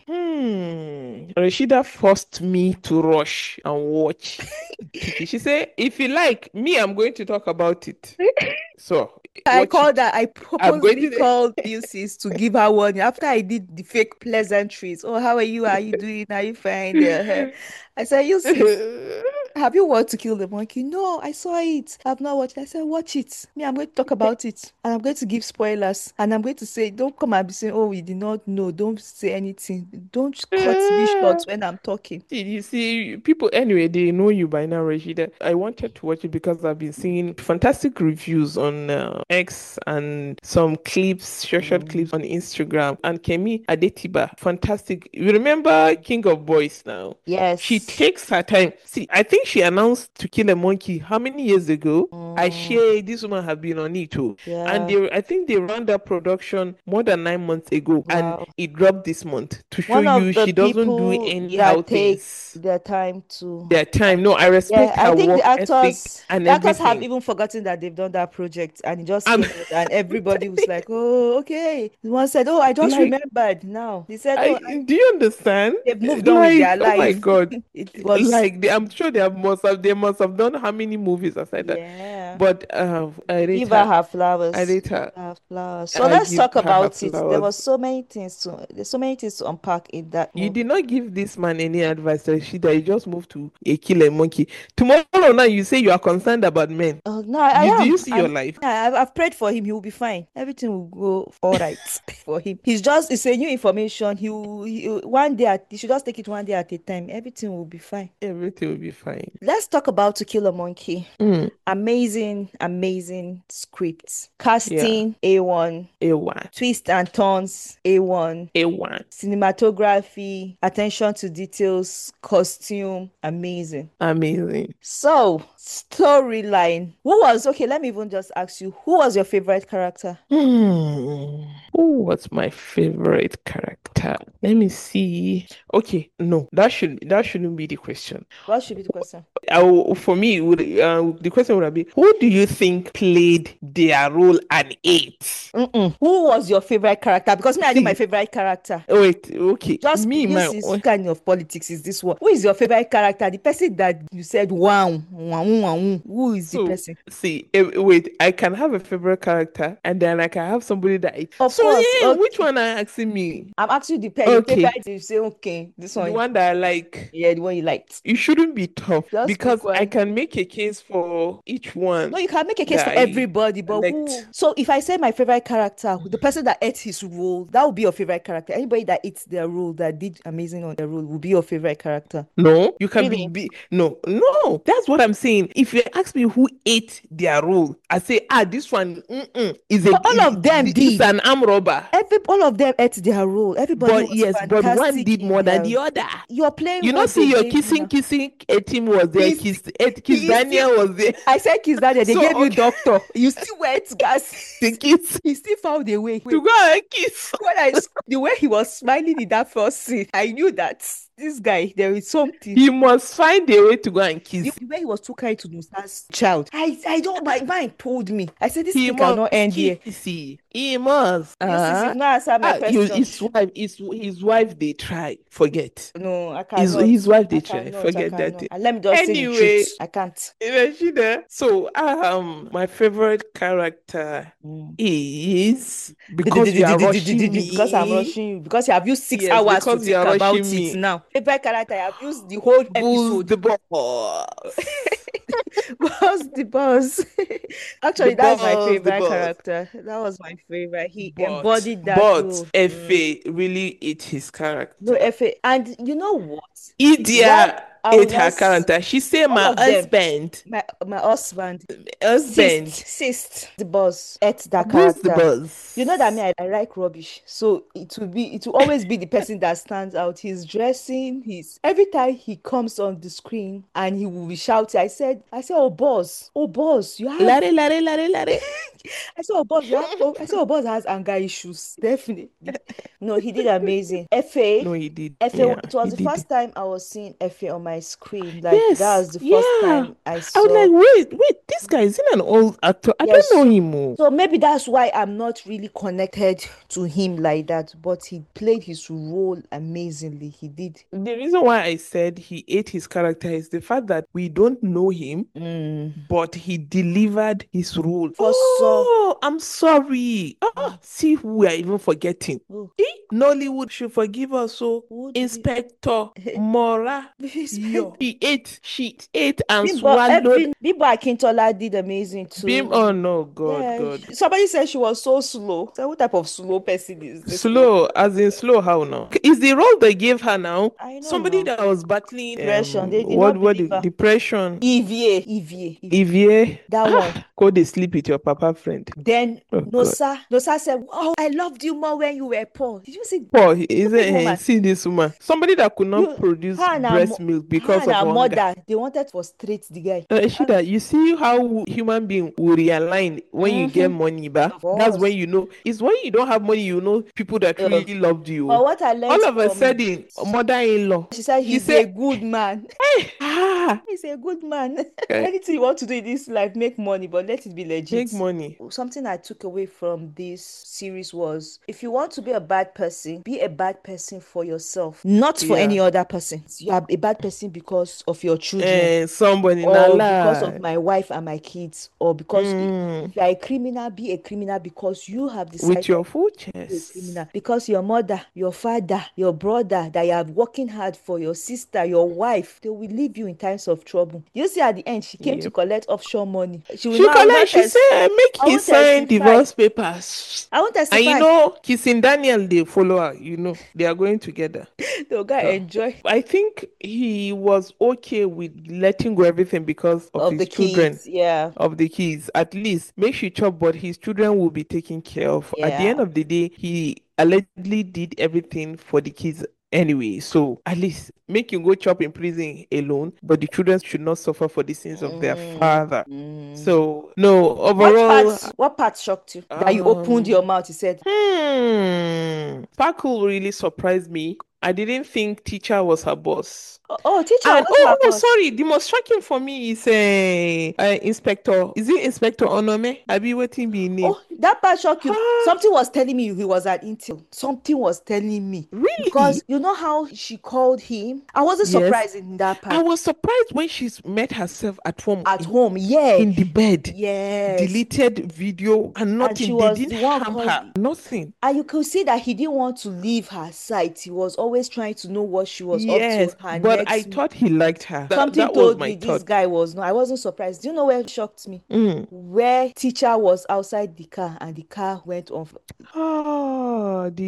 S1: Hmm. Rashida forced me to rush and watch Kiki. She said, if you like, me, I'm going to talk about it. So
S2: I
S1: watch
S2: called
S1: it.
S2: that. I
S1: I'm going
S2: purposely
S1: to
S2: called Bilsis to give her warning after I did the fake pleasantries. Oh, how are you? Are you doing? Are you fine? Yeah. I said, you sis, have you watched To Kill the Monkey? No, I saw it. I've not watched it. I said, watch it. Me, I'm going to talk about it. And I'm going to give spoilers. And I'm going to say, don't come and be saying, oh, we did not know. Don't say anything. Don't cut me short when I'm talking.
S1: See, you see, people anyway, they know you by now, Rashida. I wanted to watch it because I've been seeing fantastic reviews on uh, X and some clips, short, short
S2: Mm.
S1: clips on Instagram. And Kemi Adetiba, fantastic. You remember King of Boys now? She
S2: Yes.
S1: takes her time. See, I think she announced To Kill a Monkey how many years ago? I
S2: Mm,
S1: share this woman have been on it too. And
S2: yeah.
S1: they, I think they ran that production more than nine months ago, and
S2: Wow.
S1: it dropped this month to show
S2: One of
S1: you
S2: the
S1: she doesn't do
S2: people
S1: anyhow
S2: that take
S1: things.
S2: their time to.
S1: Their time. No, I
S2: Yeah,
S1: respect
S2: I
S1: her
S2: think the
S1: work ethic
S2: actors,
S1: and
S2: the actors have
S1: everything.
S2: even forgotten that they've done that project, and it just
S1: I'm
S2: came out, and everybody was like, "Oh, okay." The one said, "Oh, I just
S1: like,
S2: remembered now." They said, "Oh,
S1: I do you understand?
S2: they've moved on with their
S1: Like, oh my
S2: life."
S1: God.
S2: It was,
S1: Like they, I'm sure they have must have they must have done how many movies aside that.
S2: yeah.
S1: But uh, I rate
S2: Give her
S1: her.
S2: her
S1: I
S2: flowers.
S1: rate her.
S2: Give her her flowers. So
S1: I
S2: let's
S1: give
S2: talk
S1: her her
S2: about it. There was
S1: flowers.
S2: so many things to, there's so many things to unpack in that
S1: You
S2: movie.
S1: did not give this man any advice, Rashida. You just moved to a killer monkey. Tomorrow now you say you are concerned about men.
S2: Oh no, I, I
S1: You do
S2: am.
S1: you see your
S2: I'm
S1: life? life.
S2: Yeah, I've, I've prayed for him. He will be fine. Everything will go all right for him. He's just, it's a new information. He will, he will- one day, at, he should just take it one day at a time. Everything will be fine.
S1: Everything will be fine.
S2: Let's talk about To Kill a Monkey.
S1: Mm,
S2: Amazing, amazing scripts.
S1: yeah.
S2: Casting, A one.
S1: A one.
S2: Twist and turns, A one.
S1: A one.
S2: Cinematography, attention to details, costume, amazing.
S1: Amazing.
S2: So, storyline. Who was, okay, let me even just ask you, who was your favorite character?
S1: Hmm. Who was my favorite character? Let me see. Okay, no, that should that shouldn't be the question.
S2: What should be the question?
S1: I will- for me, it would uh, the question would be, who do you think played their role and ate?
S2: Mm-mm. Who was your favorite character? Because me, I know my
S1: See,
S2: favorite character.
S1: wait, okay,
S2: Just
S1: me, my
S2: this is kind of politics is this one. Who is your favorite character? The person that you said wow, wow, wow, wow. Who is the
S1: so
S2: person?
S1: see, eh, wait, I can have a favorite character and then I can have somebody that I,
S2: Of
S1: so
S2: course,
S1: yeah, which
S2: okay.
S1: one are you asking me?
S2: I'm actually the pe- your
S1: Okay,
S2: favorite. You say okay, this
S1: the
S2: one,
S1: one that I like.
S2: yeah, the one you liked.
S1: It shouldn't be tough
S2: Just pick
S1: because I
S2: one.
S1: can make a case for each
S2: No,
S1: one
S2: you can make a case
S1: that
S2: for
S1: I
S2: everybody, but who?
S1: select.
S2: So if I say my favorite character, the person that ate his role, that would be your favorite character. Anybody that ate their role, that did amazing on their role, will be your favorite character.
S1: No, you can be,
S2: Really?
S1: be no, no. That's what I'm saying. If you ask me who ate their role, I say, ah, this one mm-mm, is a
S2: But all of them
S1: is, is
S2: did.
S1: an arm robber.
S2: Every all of them ate their role. Everybody
S1: But
S2: was
S1: yes, but one
S2: fantastic
S1: did
S2: in
S1: more than
S2: their.
S1: the other.
S2: You're playing
S1: You know,
S2: what they
S1: see your
S2: gave you
S1: kissing,
S2: now.
S1: kissing a team was there.
S2: Kiss,
S1: Kiss, eh, Kiss
S2: you still.
S1: Daniel was there.
S2: I said kiss that day. They
S1: So
S2: gave you
S1: okay,
S2: doctor. You still went gas.
S1: the kiss
S2: He still found a way.
S1: to
S2: Wait,
S1: go and kiss.
S2: when I s- the way he was smiling in that first scene, I knew that this guy, there is something.
S1: He must find a way to go and
S2: The,
S1: kiss.
S2: the way he was too kind to Nusa's child. I I don't, my mind told me. I said this
S1: He
S2: thing cannot
S1: must
S2: end here.
S1: kiss. He he must.
S2: You see,
S1: Uh,
S2: you've not answered my
S1: ah, you,
S2: question.
S1: his wife, his, his wife, they try. Forget.
S2: No, I
S1: His,
S2: cannot.
S1: his wife,
S2: I
S1: they try.
S2: cannot. I
S1: Forget that
S2: cannot.
S1: thing.
S2: And let me just say the
S1: Anyway,
S2: truth. I can't.
S1: Rashida, so um, my favorite character
S2: Mm.
S1: is because you are rushing
S2: Because I'm
S1: me.
S2: rushing you. Because you have used six
S1: Yes,
S2: hours to
S1: because you
S2: think
S1: are
S2: about
S1: rushing
S2: it
S1: me.
S2: now. Favorite character, I have used the whole
S1: Who's
S2: episode.
S1: the boss?
S2: Boss the boss.
S1: The
S2: Actually, that's my
S1: boss, the
S2: favorite
S1: boss.
S2: character. That was my favorite. He
S1: But
S2: embodied that
S1: but
S2: role. Mm.
S1: Efe really ate his
S2: No,
S1: character.
S2: F A. And you know what? Why
S1: Idia
S2: I will
S1: ate her
S2: not s-
S1: character. She said,
S2: all
S1: "My
S2: of them.
S1: husband,
S2: My my husband.
S1: husband,
S2: Sist, Sist, the boss, ate that
S1: who's the
S2: character.
S1: boss?"
S2: You know that me, I, I like rubbish. So it will be, it will always be the person that stands out. His dressing, his every time he comes on the screen and he will be shouting. I said, I said, oh boss, oh boss, you have.
S1: Lare, lare, lare, lare.
S2: I said, oh boss, you have. Oh, I said, oh boss has anger issues, definitely. No, he did amazing. F A.
S1: No, he did.
S2: F A,
S1: Yeah,
S2: it was
S1: he
S2: the
S1: did.
S2: first time I was seeing F A on my screen. Like that
S1: Yes,
S2: was the first
S1: yeah.
S2: time I
S1: I was
S2: saw.
S1: like, wait, wait, this guy isn't an old actor. I
S2: Yes.
S1: don't know him. Oh.
S2: So maybe that's why I'm not really connected to him like that. But he played his role amazingly. He did.
S1: The reason why I said he ate his character is the fact that we don't know him,
S2: Mm.
S1: but he delivered his role.
S2: For so.
S1: Oh, I'm sorry. Oh, see who we are even forgetting.
S2: Who?
S1: Eh, Nollywood should forgive us. So,
S2: Who did he-
S1: Inspector Mora, yo, he ate, she ate and
S2: Bimbo,
S1: swallowed.
S2: every, Bimbo Akintola did amazing too.
S1: Bim, oh no, God,
S2: Yeah,
S1: God.
S2: somebody said she was so slow. So what type of slow person is this?
S1: Slow, as in slow, how now? Is the role they gave her now?
S2: I don't
S1: Somebody
S2: know.
S1: that was battling
S2: Depression.
S1: um,
S2: They did
S1: what,
S2: not
S1: what,
S2: believe her.
S1: depression.
S2: Evie, Evie, Evie.
S1: Evie,
S2: That
S1: ah,
S2: one.
S1: go they sleep with your papa friend.
S2: Then
S1: Oh, God.
S2: Nosa, Nosa said, "Oh, I loved you more when you were poor." Did you see?
S1: Poor, is
S2: Stupid
S1: it?
S2: woman.
S1: See this woman. Somebody that could not
S2: You,
S1: produce
S2: her and her,
S1: breast
S2: mo-
S1: milk
S2: her
S1: because
S2: and
S1: of
S2: her
S1: hunger.
S2: mother, they wanted to frustrate the guy.
S1: Uh, Ishida, you see how human being will realign when you get
S2: Mhm.
S1: money back?
S2: Of
S1: That's when
S2: course.
S1: you know. It's when you don't have money, you know people that
S2: Uh,
S1: really loved you.
S2: But what I learned
S1: All of a
S2: from,
S1: sudden, mother-in-law,
S2: she said
S1: she
S2: he's a
S1: said,
S2: good man.
S1: "Hey, ah,
S2: He's a good man.
S1: okay,
S2: Anything you want to do in this life, make money, but let it be legit.
S1: make money."
S2: Something I took away from this series was if you want to be a bad person, be a bad person for yourself, not for
S1: Yeah.
S2: any other person. You are a bad person because of your children.
S1: Eh, somebody
S2: Or
S1: na
S2: because of
S1: lie.
S2: my wife and my kids, or because
S1: Mm,
S2: if you are a criminal, be a criminal because you have decided
S1: with your full
S2: to be a
S1: chest.
S2: criminal. Because your mother, your father, your brother, that you are working hard for, your sister, your wife, they will leave you in time kinds of trouble. You see, at the end, she came to
S1: Yep.
S2: collect offshore money. She will
S1: She
S2: not, I will
S1: collect,
S2: not
S1: she
S2: test.
S1: say make
S2: I
S1: he
S2: won't
S1: sign
S2: testify.
S1: divorce papers.
S2: I won't
S1: And you
S2: testify.
S1: know, Kissing Daniel, they follow her, you know, they are going together.
S2: The guy
S1: So
S2: enjoy
S1: I think he was okay with letting go everything because of
S2: of the
S1: his children,
S2: kids. Yeah.
S1: of the kids. At least make sure chop, but his children will be taken care of. At the
S2: Yeah.
S1: end of the day, he allegedly did everything for the kids anyway. So at least make you go chop in prison alone, but the children should not suffer for the sins of their
S2: Mm,
S1: father.
S2: mm.
S1: So no,
S2: What
S1: overall,
S2: part? What part shocked you? That you opened your
S1: um,
S2: mouth. You said,
S1: hmm, Sparkle really surprised me. I didn't think teacher was her boss.
S2: "Oh, oh, teacher
S1: And
S2: was her
S1: oh, oh,
S2: boss."
S1: sorry, the most shocking for me is uh, uh Inspector. Is it Inspector Onome? I be waiting be name.
S2: Oh, that part shocked you.
S1: Ah,
S2: Something was telling me he was at Intel. Something was telling me.
S1: really?
S2: Because you know how she called him? I wasn't
S1: Yes.
S2: surprised in that
S1: I
S2: part.
S1: was surprised when she met herself at home
S2: At
S1: in,
S2: home, yeah.
S1: in the bed.
S2: Yes.
S1: Deleted video and
S2: And she
S1: nothing. They
S2: was
S1: didn't
S2: the one
S1: harm her.
S2: calling.
S1: Nothing.
S2: And you could see that he didn't want to leave her side. He was always trying to know what she was up to.
S1: Yes,
S2: Her
S1: but I
S2: next move.
S1: thought he liked her. That
S2: Something
S1: that was
S2: told
S1: my
S2: me this
S1: thought.
S2: guy was no. I wasn't surprised. Do you know where it shocked me?
S1: Mm.
S2: Where teacher was outside the car and the car went off.
S1: Ah, the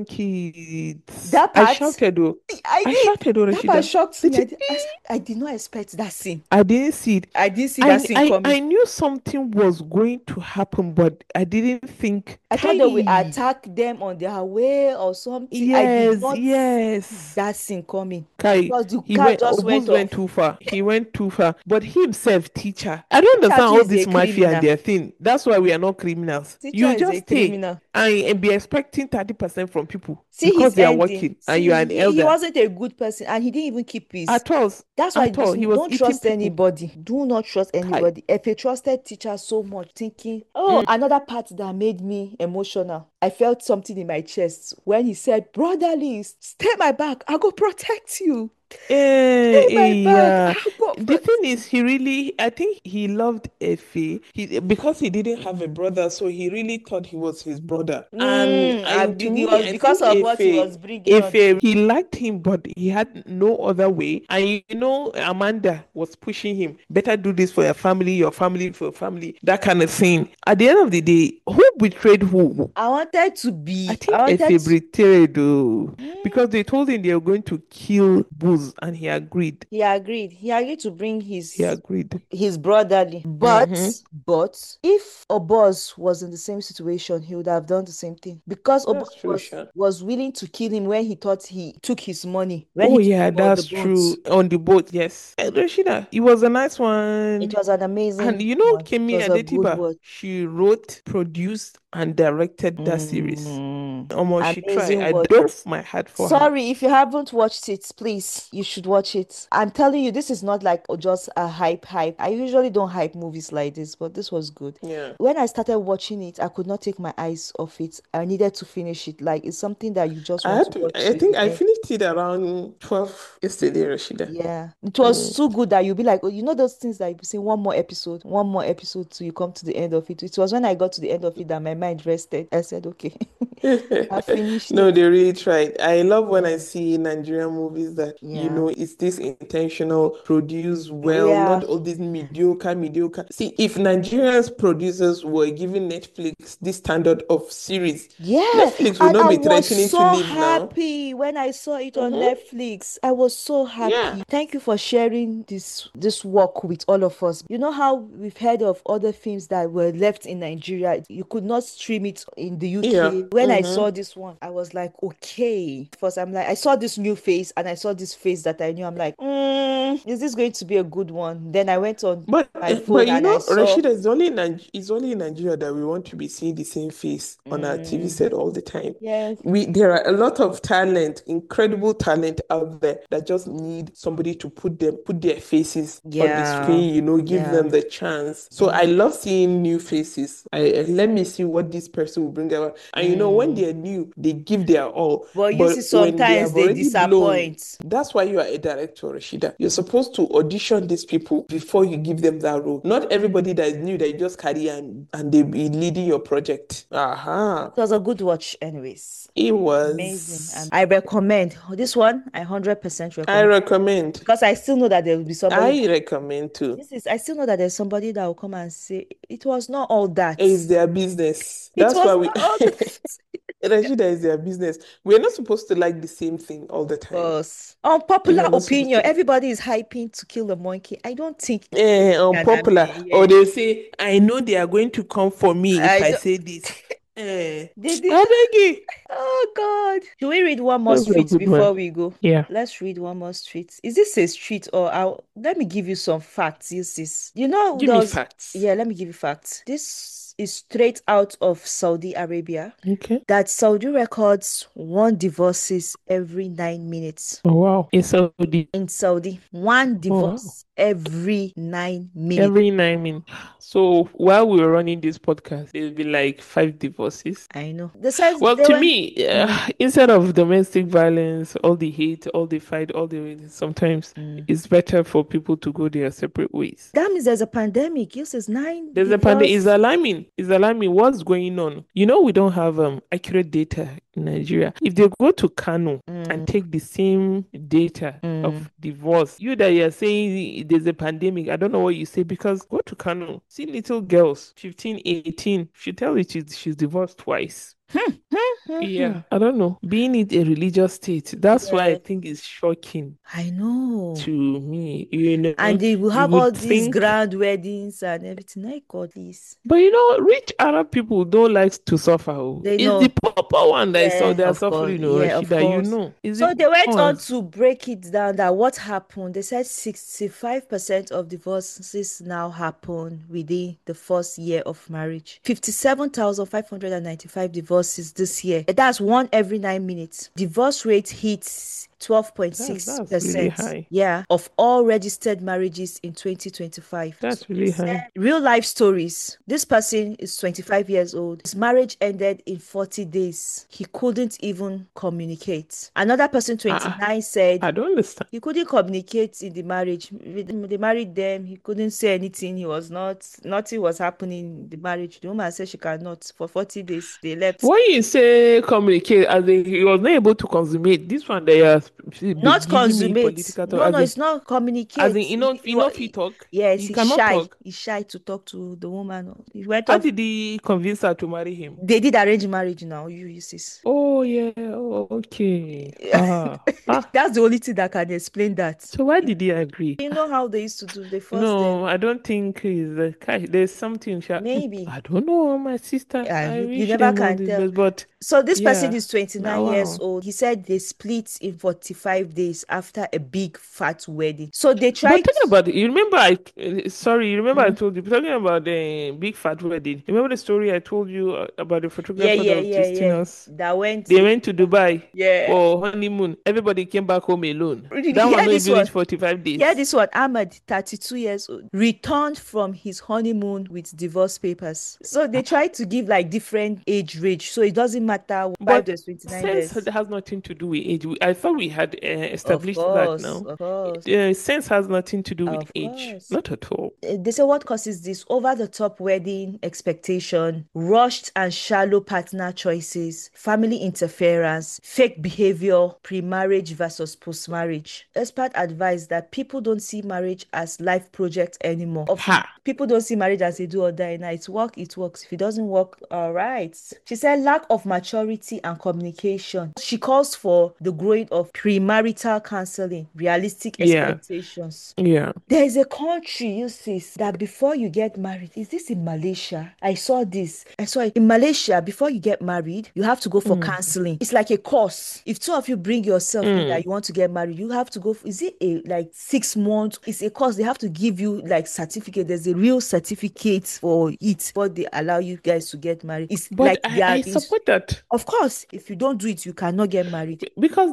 S1: grandkids.
S2: That
S1: I
S2: part,
S1: shouted though.
S2: I
S1: I
S2: did.
S1: shouted though,
S2: That part
S1: Rashida.
S2: shocked
S1: They
S2: me. I
S1: did-
S2: did, I, I did not expect that scene.
S1: I didn't see it.
S2: I didn't see that
S1: I,
S2: scene
S1: I,
S2: coming.
S1: I knew something was going to happen, but I didn't think.
S2: I thought they would
S1: Kai.
S2: attack them on their way or something. I did
S1: Yes,
S2: not see
S1: yes.
S2: that scene coming
S1: Kai,
S2: because the
S1: he
S2: car
S1: went,
S2: just went
S1: Obuz went
S2: off.
S1: too far. He went too far. But he himself, teacher. I don't
S2: Teacher
S1: understand
S2: too
S1: all
S2: is a
S1: this mafia and
S2: criminal.
S1: their thing. That's why we are not criminals.
S2: Teacher
S1: You
S2: is a
S1: just stay
S2: criminal.
S1: and, and be expecting thirty percent from people
S2: See
S1: because
S2: his
S1: they are
S2: ending.
S1: working and
S2: See,
S1: you are an
S2: he, he
S1: elder.
S2: wasn't a good person and he didn't even keep peace.
S1: At all.
S2: That's why
S1: At all.
S2: this,
S1: He was
S2: don't
S1: eating
S2: trust
S1: people.
S2: anybody. Do not trust
S1: Kai.
S2: anybody. If you trusted teacher so much, thinking, oh, another part that made me emotional. I felt something in my chest when he said, brotherly, stay my back. I go protect you.
S1: Eh,
S2: Stay my back.
S1: yeah.
S2: I go
S1: The
S2: protect.
S1: thing is, he really, I think he loved Efe. He because he didn't have a brother, so he really thought he was his brother. And
S2: Mm, I,
S1: and to
S2: be- it
S1: me,
S2: was
S1: I
S2: because
S1: think
S2: of what he
S1: Efe,
S2: was bringing on.
S1: Efe, he liked him, but he had no other way. And you know, Amanda was pushing him. Better do this for your family, your family for your family, that kind of thing. At the end of the day, who betrayed who?
S2: I wanted to
S1: I
S2: be,
S1: think
S2: I wanted
S1: Efe
S2: to.
S1: betrayed though,
S2: Mm,
S1: because they told him they were going to kill Booz, and he agreed.
S2: he agreed. He agreed to bring
S1: He
S2: his
S1: agreed.
S2: his brotherly. But
S1: Mm-hmm.
S2: but if Obos was in the same situation, he would have done the same thing. Because Obos
S1: That's true,
S2: was
S1: Sha.
S2: was willing to kill him when he thought he took his money, when
S1: Oh
S2: he took
S1: yeah,
S2: him on the
S1: that's true.
S2: boat.
S1: On the boat, yes. Eh, Rashida, it was a nice
S2: It
S1: one.
S2: was an
S1: And
S2: amazing
S1: you know,
S2: one. It
S1: Kemi
S2: was a good
S1: Adetiba,
S2: word.
S1: she wrote, produced, and directed that series.
S2: Mm,
S1: Almost she tried.
S2: amazing
S1: I
S2: word.
S1: dove my heart for her.
S2: Sorry, if you haven't watched it, please, you should watch it. I'm telling you, this is not like just a hype hype. I usually don't hype movies like this, but this was good.
S1: Yeah.
S2: When I started watching it, I could not take my eyes off it. I needed to finish it. Like it's something that you just
S1: I
S2: want
S1: had
S2: to
S1: to,
S2: watch
S1: I
S2: till
S1: think
S2: the
S1: I
S2: end.
S1: finished it around twelve yesterday, Rashida.
S2: Yeah, it was
S1: Mm.
S2: so good that you'll be like, oh, you know those things that you say one more episode, one more episode till you come to the end of it. It was when I got to the end of it that my mind rested. I said, okay, I finished
S1: No,
S2: it.
S1: they really tried. I love when I
S2: Yeah,
S1: see Nigerian movies that, you
S2: yeah,
S1: know, it's this intentional, produced well,
S2: yeah,
S1: not all these mediocre, mediocre. See, if Nigerians producers were giving Netflix this standard of series,
S2: yeah.
S1: Netflix will
S2: And
S1: not
S2: I
S1: be
S2: was
S1: threatening to
S2: so
S1: leave now.
S2: happy when I saw it on
S1: Mm-hmm.
S2: Netflix. I was so
S1: Yeah.
S2: happy. Thank you for sharing this this work with all of us. You know how we've heard of other films that were left in Nigeria. You could not stream it in the
S1: Yeah.
S2: U K. When I
S1: Mm-hmm.
S2: saw this one, I was like, okay. First, I'm like, I saw this new face and I saw this face that I knew. I'm like, mm, is this going to be a good one? Then I went on
S1: But
S2: my
S1: eh,
S2: phone
S1: but you
S2: and I
S1: know,
S2: saw.
S1: Rashida, it's only in Nige- it's only in Nigeria that we want to be seeing the same face on our T V
S2: Mm,
S1: set all the time.
S2: yes.
S1: We there are a lot of talent, incredible talent out there that just need somebody to put them put their faces on the
S2: Yeah.
S1: screen, you know, give
S2: Yeah.
S1: them the chance. So I
S2: Mm.
S1: love seeing new faces. I eh, let me see what what this person will bring about. And you know, when they're new, they give their all.
S2: But you see,
S1: But when they
S2: sometimes
S1: have
S2: they
S1: already blown,
S2: disappoint.
S1: that's why you are a director, Rashida. You're supposed to audition these people before you give them that role. Not everybody that is new that you just carry and, and they be leading your project. Aha.
S2: It was a good watch, anyways.
S1: It
S2: Amazing.
S1: was.
S2: Um, I recommend this one. I one hundred percent
S1: I
S2: recommend
S1: recommend.
S2: because I still know that there will be somebody.
S1: I recommend too.
S2: This is. I still know that there's somebody that will come and say it was not all that.
S1: It's their business.
S2: It
S1: That's
S2: was
S1: why we
S2: not all that.
S1: Rashida is their business. We're not supposed to like the same thing all the time.
S2: Because unpopular
S1: You're not supposed
S2: opinion,
S1: to.
S2: everybody is hyping to kill a monkey. I don't think
S1: Eh,
S2: can
S1: unpopular.
S2: happen.
S1: Or
S2: Yeah.
S1: they say, I know they are going to come for me if
S2: I
S1: I
S2: don't.
S1: say this. Eh,
S2: They did.
S1: I beg you.
S2: Oh God. Should we read one more
S1: That's a
S2: street
S1: good
S2: before
S1: one.
S2: we go?
S1: Yeah.
S2: Let's read one more street. Is this a street or I'll, let me give you some facts. Use this. You know,
S1: Give me
S2: those.
S1: facts.
S2: Yeah, let me give you facts. This is straight out of Saudi Arabia.
S1: Okay.
S2: That Saudi records one divorces every nine minutes.
S1: Oh, wow. In Saudi.
S2: In Saudi, one
S1: Oh, wow.
S2: divorce every nine minutes.
S1: Every nine minutes. So while we were running this podcast, there'll be like five divorces.
S2: I know. The says
S1: Well,
S2: they
S1: to
S2: were.
S1: me, uh,
S2: Mm,
S1: instead of domestic violence, all the hate, all the fight, all the sometimes
S2: mm.
S1: it's better for people to go their separate ways.
S2: That means there's a pandemic. You says nine
S1: There's a pandemic. It's
S2: divorce.
S1: alarming. It's alarming. What's going on? You know, we don't have um accurate data in Nigeria. If they go to Kano
S2: Mm,
S1: and take the same data
S2: mm.
S1: of divorce, you that you're saying there's a pandemic, I don't know what you say because go to Kano, see little girls, fifteen, eighteen, she tell you she's, she's divorced twice.
S2: Hmm, hmm, hmm, hmm.
S1: Yeah, I don't know. Being it a religious state, that's why I
S2: Yeah,
S1: think it's shocking
S2: I know.
S1: to me. You know,
S2: And they will
S1: you
S2: have all
S1: would
S2: these
S1: think,
S2: grand weddings and everything. My God, please.
S1: but you know, rich Arab people don't like to suffer. Oh.
S2: They
S1: It's the
S2: know.
S1: proper one that is so
S2: Yeah,
S1: they are
S2: of course.
S1: suffering, oh,
S2: Yeah, of
S1: Rashida, you
S2: course.
S1: know. It's
S2: So
S1: the
S2: they went on
S1: ones.
S2: to break it down that what happened. They said sixty-five percent of divorces now happen within the first year of marriage. fifty-seven thousand five hundred ninety-five divorces this year. That's one every nine minutes. Divorce rate hits twelve point six
S1: That's that's really
S2: percent.
S1: high.
S2: Yeah, of all registered marriages in twenty twenty-five. So
S1: That's
S2: they
S1: really
S2: said
S1: high.
S2: real life stories. This person is twenty-five years old. His marriage ended in forty days. He couldn't even communicate. Another person,
S1: Ah,
S2: twenty-nine, said
S1: I don't understand.
S2: he couldn't communicate in the marriage. They married them. He couldn't say anything. He was not, nothing was happening in the marriage. The woman said she cannot. For forty days, they left.
S1: When you say communicate, as in he was not able to consummate, this one they are be
S2: Not
S1: giving me
S2: consummate.
S1: political talk,
S2: No,
S1: as
S2: no,
S1: in
S2: it's not
S1: as
S2: communicate.
S1: in you know
S2: He, he,
S1: you
S2: wa-
S1: know if he talk,
S2: yes,
S1: he
S2: he's
S1: cannot
S2: shy.
S1: talk.
S2: He's shy to talk to the woman. He went
S1: How
S2: off.
S1: did he convince her to marry him?
S2: They did arrange marriage now. You, you see.
S1: Oh yeah, oh, okay. Ah, ah.
S2: That's the only thing that can explain that.
S1: So why did he agree?
S2: You know how they used to do. They forced them.
S1: No, I don't think he's the kind. There's something. sha-
S2: Maybe.
S1: I don't know, my sister.
S2: Yeah,
S1: I
S2: you, you
S1: wish
S2: never
S1: them all
S2: can
S1: the
S2: tell.
S1: best, but
S2: So this person
S1: yeah,
S2: is twenty-nine
S1: now
S2: years
S1: wow.
S2: old. He said they split in forty-five days after a big fat wedding. So they
S1: But
S2: tried.
S1: talking about it, you remember I uh, sorry, you remember I
S2: Mhm.
S1: told you talking about the big fat wedding. Remember the story I told you uh, about the
S2: Yeah,
S1: photographer that
S2: yeah,
S1: was
S2: yeah,
S1: testing
S2: yeah.
S1: us?
S2: That went
S1: They
S2: to
S1: went to Dubai
S2: yeah.
S1: for honeymoon. Everybody came back home alone.
S2: Really,
S1: That one
S2: hear
S1: not
S2: this
S1: even
S2: one.
S1: reached forty-five
S2: Hear
S1: days.
S2: this one. Ahmed, thirty-two years old, returned from his honeymoon with divorce papers. So they tried to give like different age range. So it doesn't matter. Five
S1: But
S2: days, twenty-nine
S1: sense
S2: days.
S1: has nothing to do with age. We- I thought we had uh,
S2: Of
S1: established that
S2: course,
S1: now.
S2: of course,
S1: Uh, sense has nothing to do with
S2: of
S1: age.
S2: course.
S1: Not at all.
S2: Uh, They say what causes this over the top wedding expectation, rushed and shallow partner choices, family interference, fake behavior, pre-marriage versus post-marriage. Expert advise that people don't see marriage as life project anymore. Of
S1: Ha!
S2: people don't see marriage as a do or die. Now it's work, it works. If it doesn't work, all right. She said lack of maturity and communication. She calls for the growing of premarital counseling, realistic
S1: Yeah.
S2: expectations.
S1: Yeah.
S2: There is a country, you see, that before you get married, is this in Malaysia? I saw this. I saw it in Malaysia. Before you get married, you have to go for
S1: Mm.
S2: counseling. It's like a course. If two of you bring yourself in that
S1: Mm.
S2: you want to get married, you have to go. For, is it a like six months? It's a course. They have to give you like certificate. There's a real certificate for it. But they allow you guys to get married. It's
S1: But
S2: like
S1: I,
S2: they are
S1: I
S2: in.
S1: support that
S2: Of course, if you don't do it, you cannot get married.
S1: because the, I think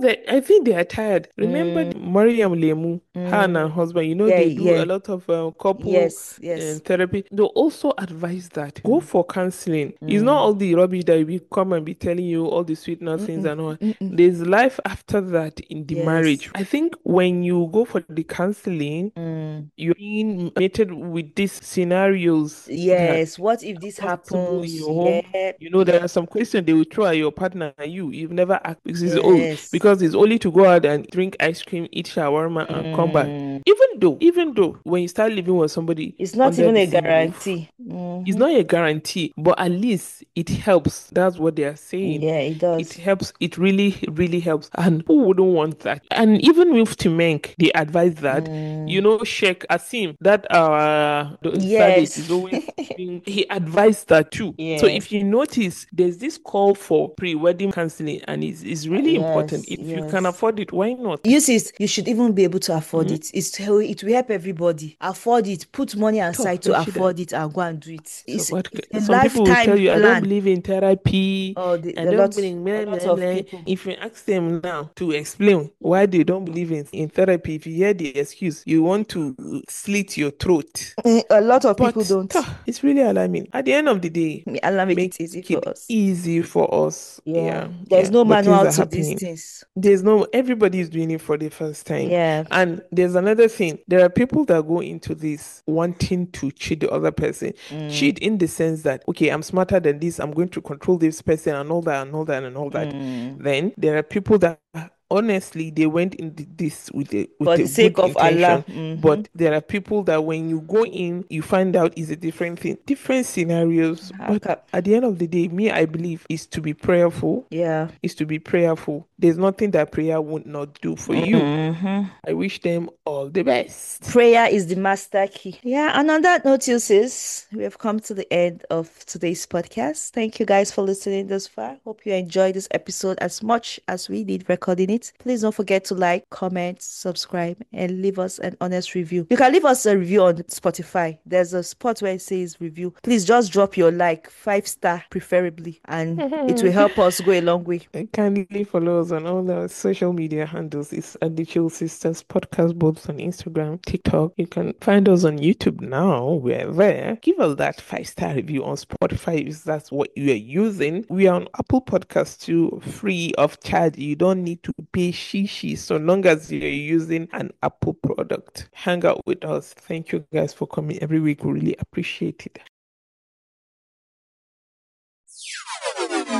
S1: think they are tired. Remember
S2: Mm,
S1: Mariam Lemu, her and her
S2: mm.
S1: husband, you know,
S2: Yeah,
S1: they do
S2: yeah.
S1: a lot of uh, couple
S2: Yes,
S1: uh,
S2: yes.
S1: therapy. They also advise that go
S2: Mm,
S1: for counseling. It's not
S2: mm,
S1: all the rubbish that will come and be telling you all the sweet nothings
S2: mm-mm,
S1: and all.
S2: mm-mm.
S1: There's life after that in the
S2: Yes.
S1: marriage. I think when you go for the counseling,
S2: Mm.
S1: you're being mated with these scenarios that
S2: Yes. What if this
S1: possible in
S2: happens?
S1: your home.
S2: Yeah,
S1: You know, there
S2: yeah.
S1: are some questions they will throw at your partner and you. You've never asked because it's, oh,
S2: Yes.
S1: because it's only to go out and drink ice cream, eat shawarma, and come back.
S2: Mm.
S1: Even though, even though when you start living with somebody
S2: It's not
S1: under
S2: even
S1: the
S2: a
S1: same roof,
S2: guarantee.
S1: it's
S2: Hmm.
S1: not a guarantee, but at least it helps. That's what they are saying.
S2: Yeah, it
S1: It
S2: does.
S1: helps. It really, really helps. And who wouldn't want that? And even with Timenk, they advise that, you
S2: Mm.
S1: know, Sheikh Asim, that our uh, Sadiq
S2: Yes.
S1: is always being, he advised that too. So
S2: Yes.
S1: if you notice, there's this call for pre-wedding counseling, and it's, it's really important.
S2: Yes.
S1: If you can
S2: Yes.
S1: afford it, why not?
S2: You see, you should even be able to afford
S1: Mhm.
S2: it. It's it will help everybody. Afford it. Put money
S1: So,
S2: aside to
S1: Rashida,
S2: afford it and go and do it.
S1: so
S2: It's
S1: what?
S2: it's a
S1: Some people will tell
S2: lifetime
S1: you, I don't
S2: plan.
S1: believe in therapy.
S2: Oh, the,
S1: I
S2: the
S1: don't
S2: lot
S1: believe
S2: a
S1: blah,
S2: lot
S1: blah,
S2: of
S1: blah.
S2: people.
S1: If you ask them now to explain why they don't believe in, in therapy, if you hear the excuse, you want to slit your throat.
S2: Eh, A lot of people
S1: But
S2: don't.
S1: ah, it's really alarming. At the end of the day,
S2: May Allah make
S1: make
S2: it easy for
S1: it
S2: us.
S1: easy for us.
S2: Yeah.
S1: Yeah,
S2: There's
S1: yeah.
S2: no
S1: But things
S2: manual
S1: are
S2: to these
S1: happening.
S2: things.
S1: There's no, everybody is doing it for the first time.
S2: Yeah.
S1: And there's another thing. There are people that go into this wanting to cheat the other person.
S2: Mm,
S1: Cheat in the sense that, okay, I'm smarter than this, I'm going to control this person and all that and all that and all that.
S2: mm.
S1: Then there are people that honestly they went into this with a with
S2: For
S1: a
S2: the sake
S1: good
S2: of Allah.
S1: intention,
S2: Mm-hmm.
S1: but there are people that when you go in, you find out is a different thing, different scenarios.
S2: How
S1: But
S2: ca-
S1: at the end of the day, me, I believe is to be prayerful,
S2: Yeah.
S1: is to be prayerful. There's nothing that prayer would not do for you.
S2: Hmm.
S1: I wish them all the best.
S2: Prayer is the master key. Yeah, and on that note, sis, we have come to the end of today's podcast. Thank you guys for listening this far. Hope you enjoyed this episode as much as we did recording it. Please don't forget to like, comment, subscribe, and leave us an honest review. You can leave us a review on Spotify. There's a spot where it says review. Please just drop your like, five star preferably, and it will help us go a long way.
S1: And kindly follow us on all our social media handles. It's at the Chill Sisters Podcast, both on Instagram, TikTok. You can find us on YouTube now. We're there. Give us that five star review on Spotify if that's what you are using. We are on Apple Podcasts too, free of charge. You don't need to pay shishi so long as you're using an Apple product. Hang out with us. Thank you guys for coming every week. We really appreciate it.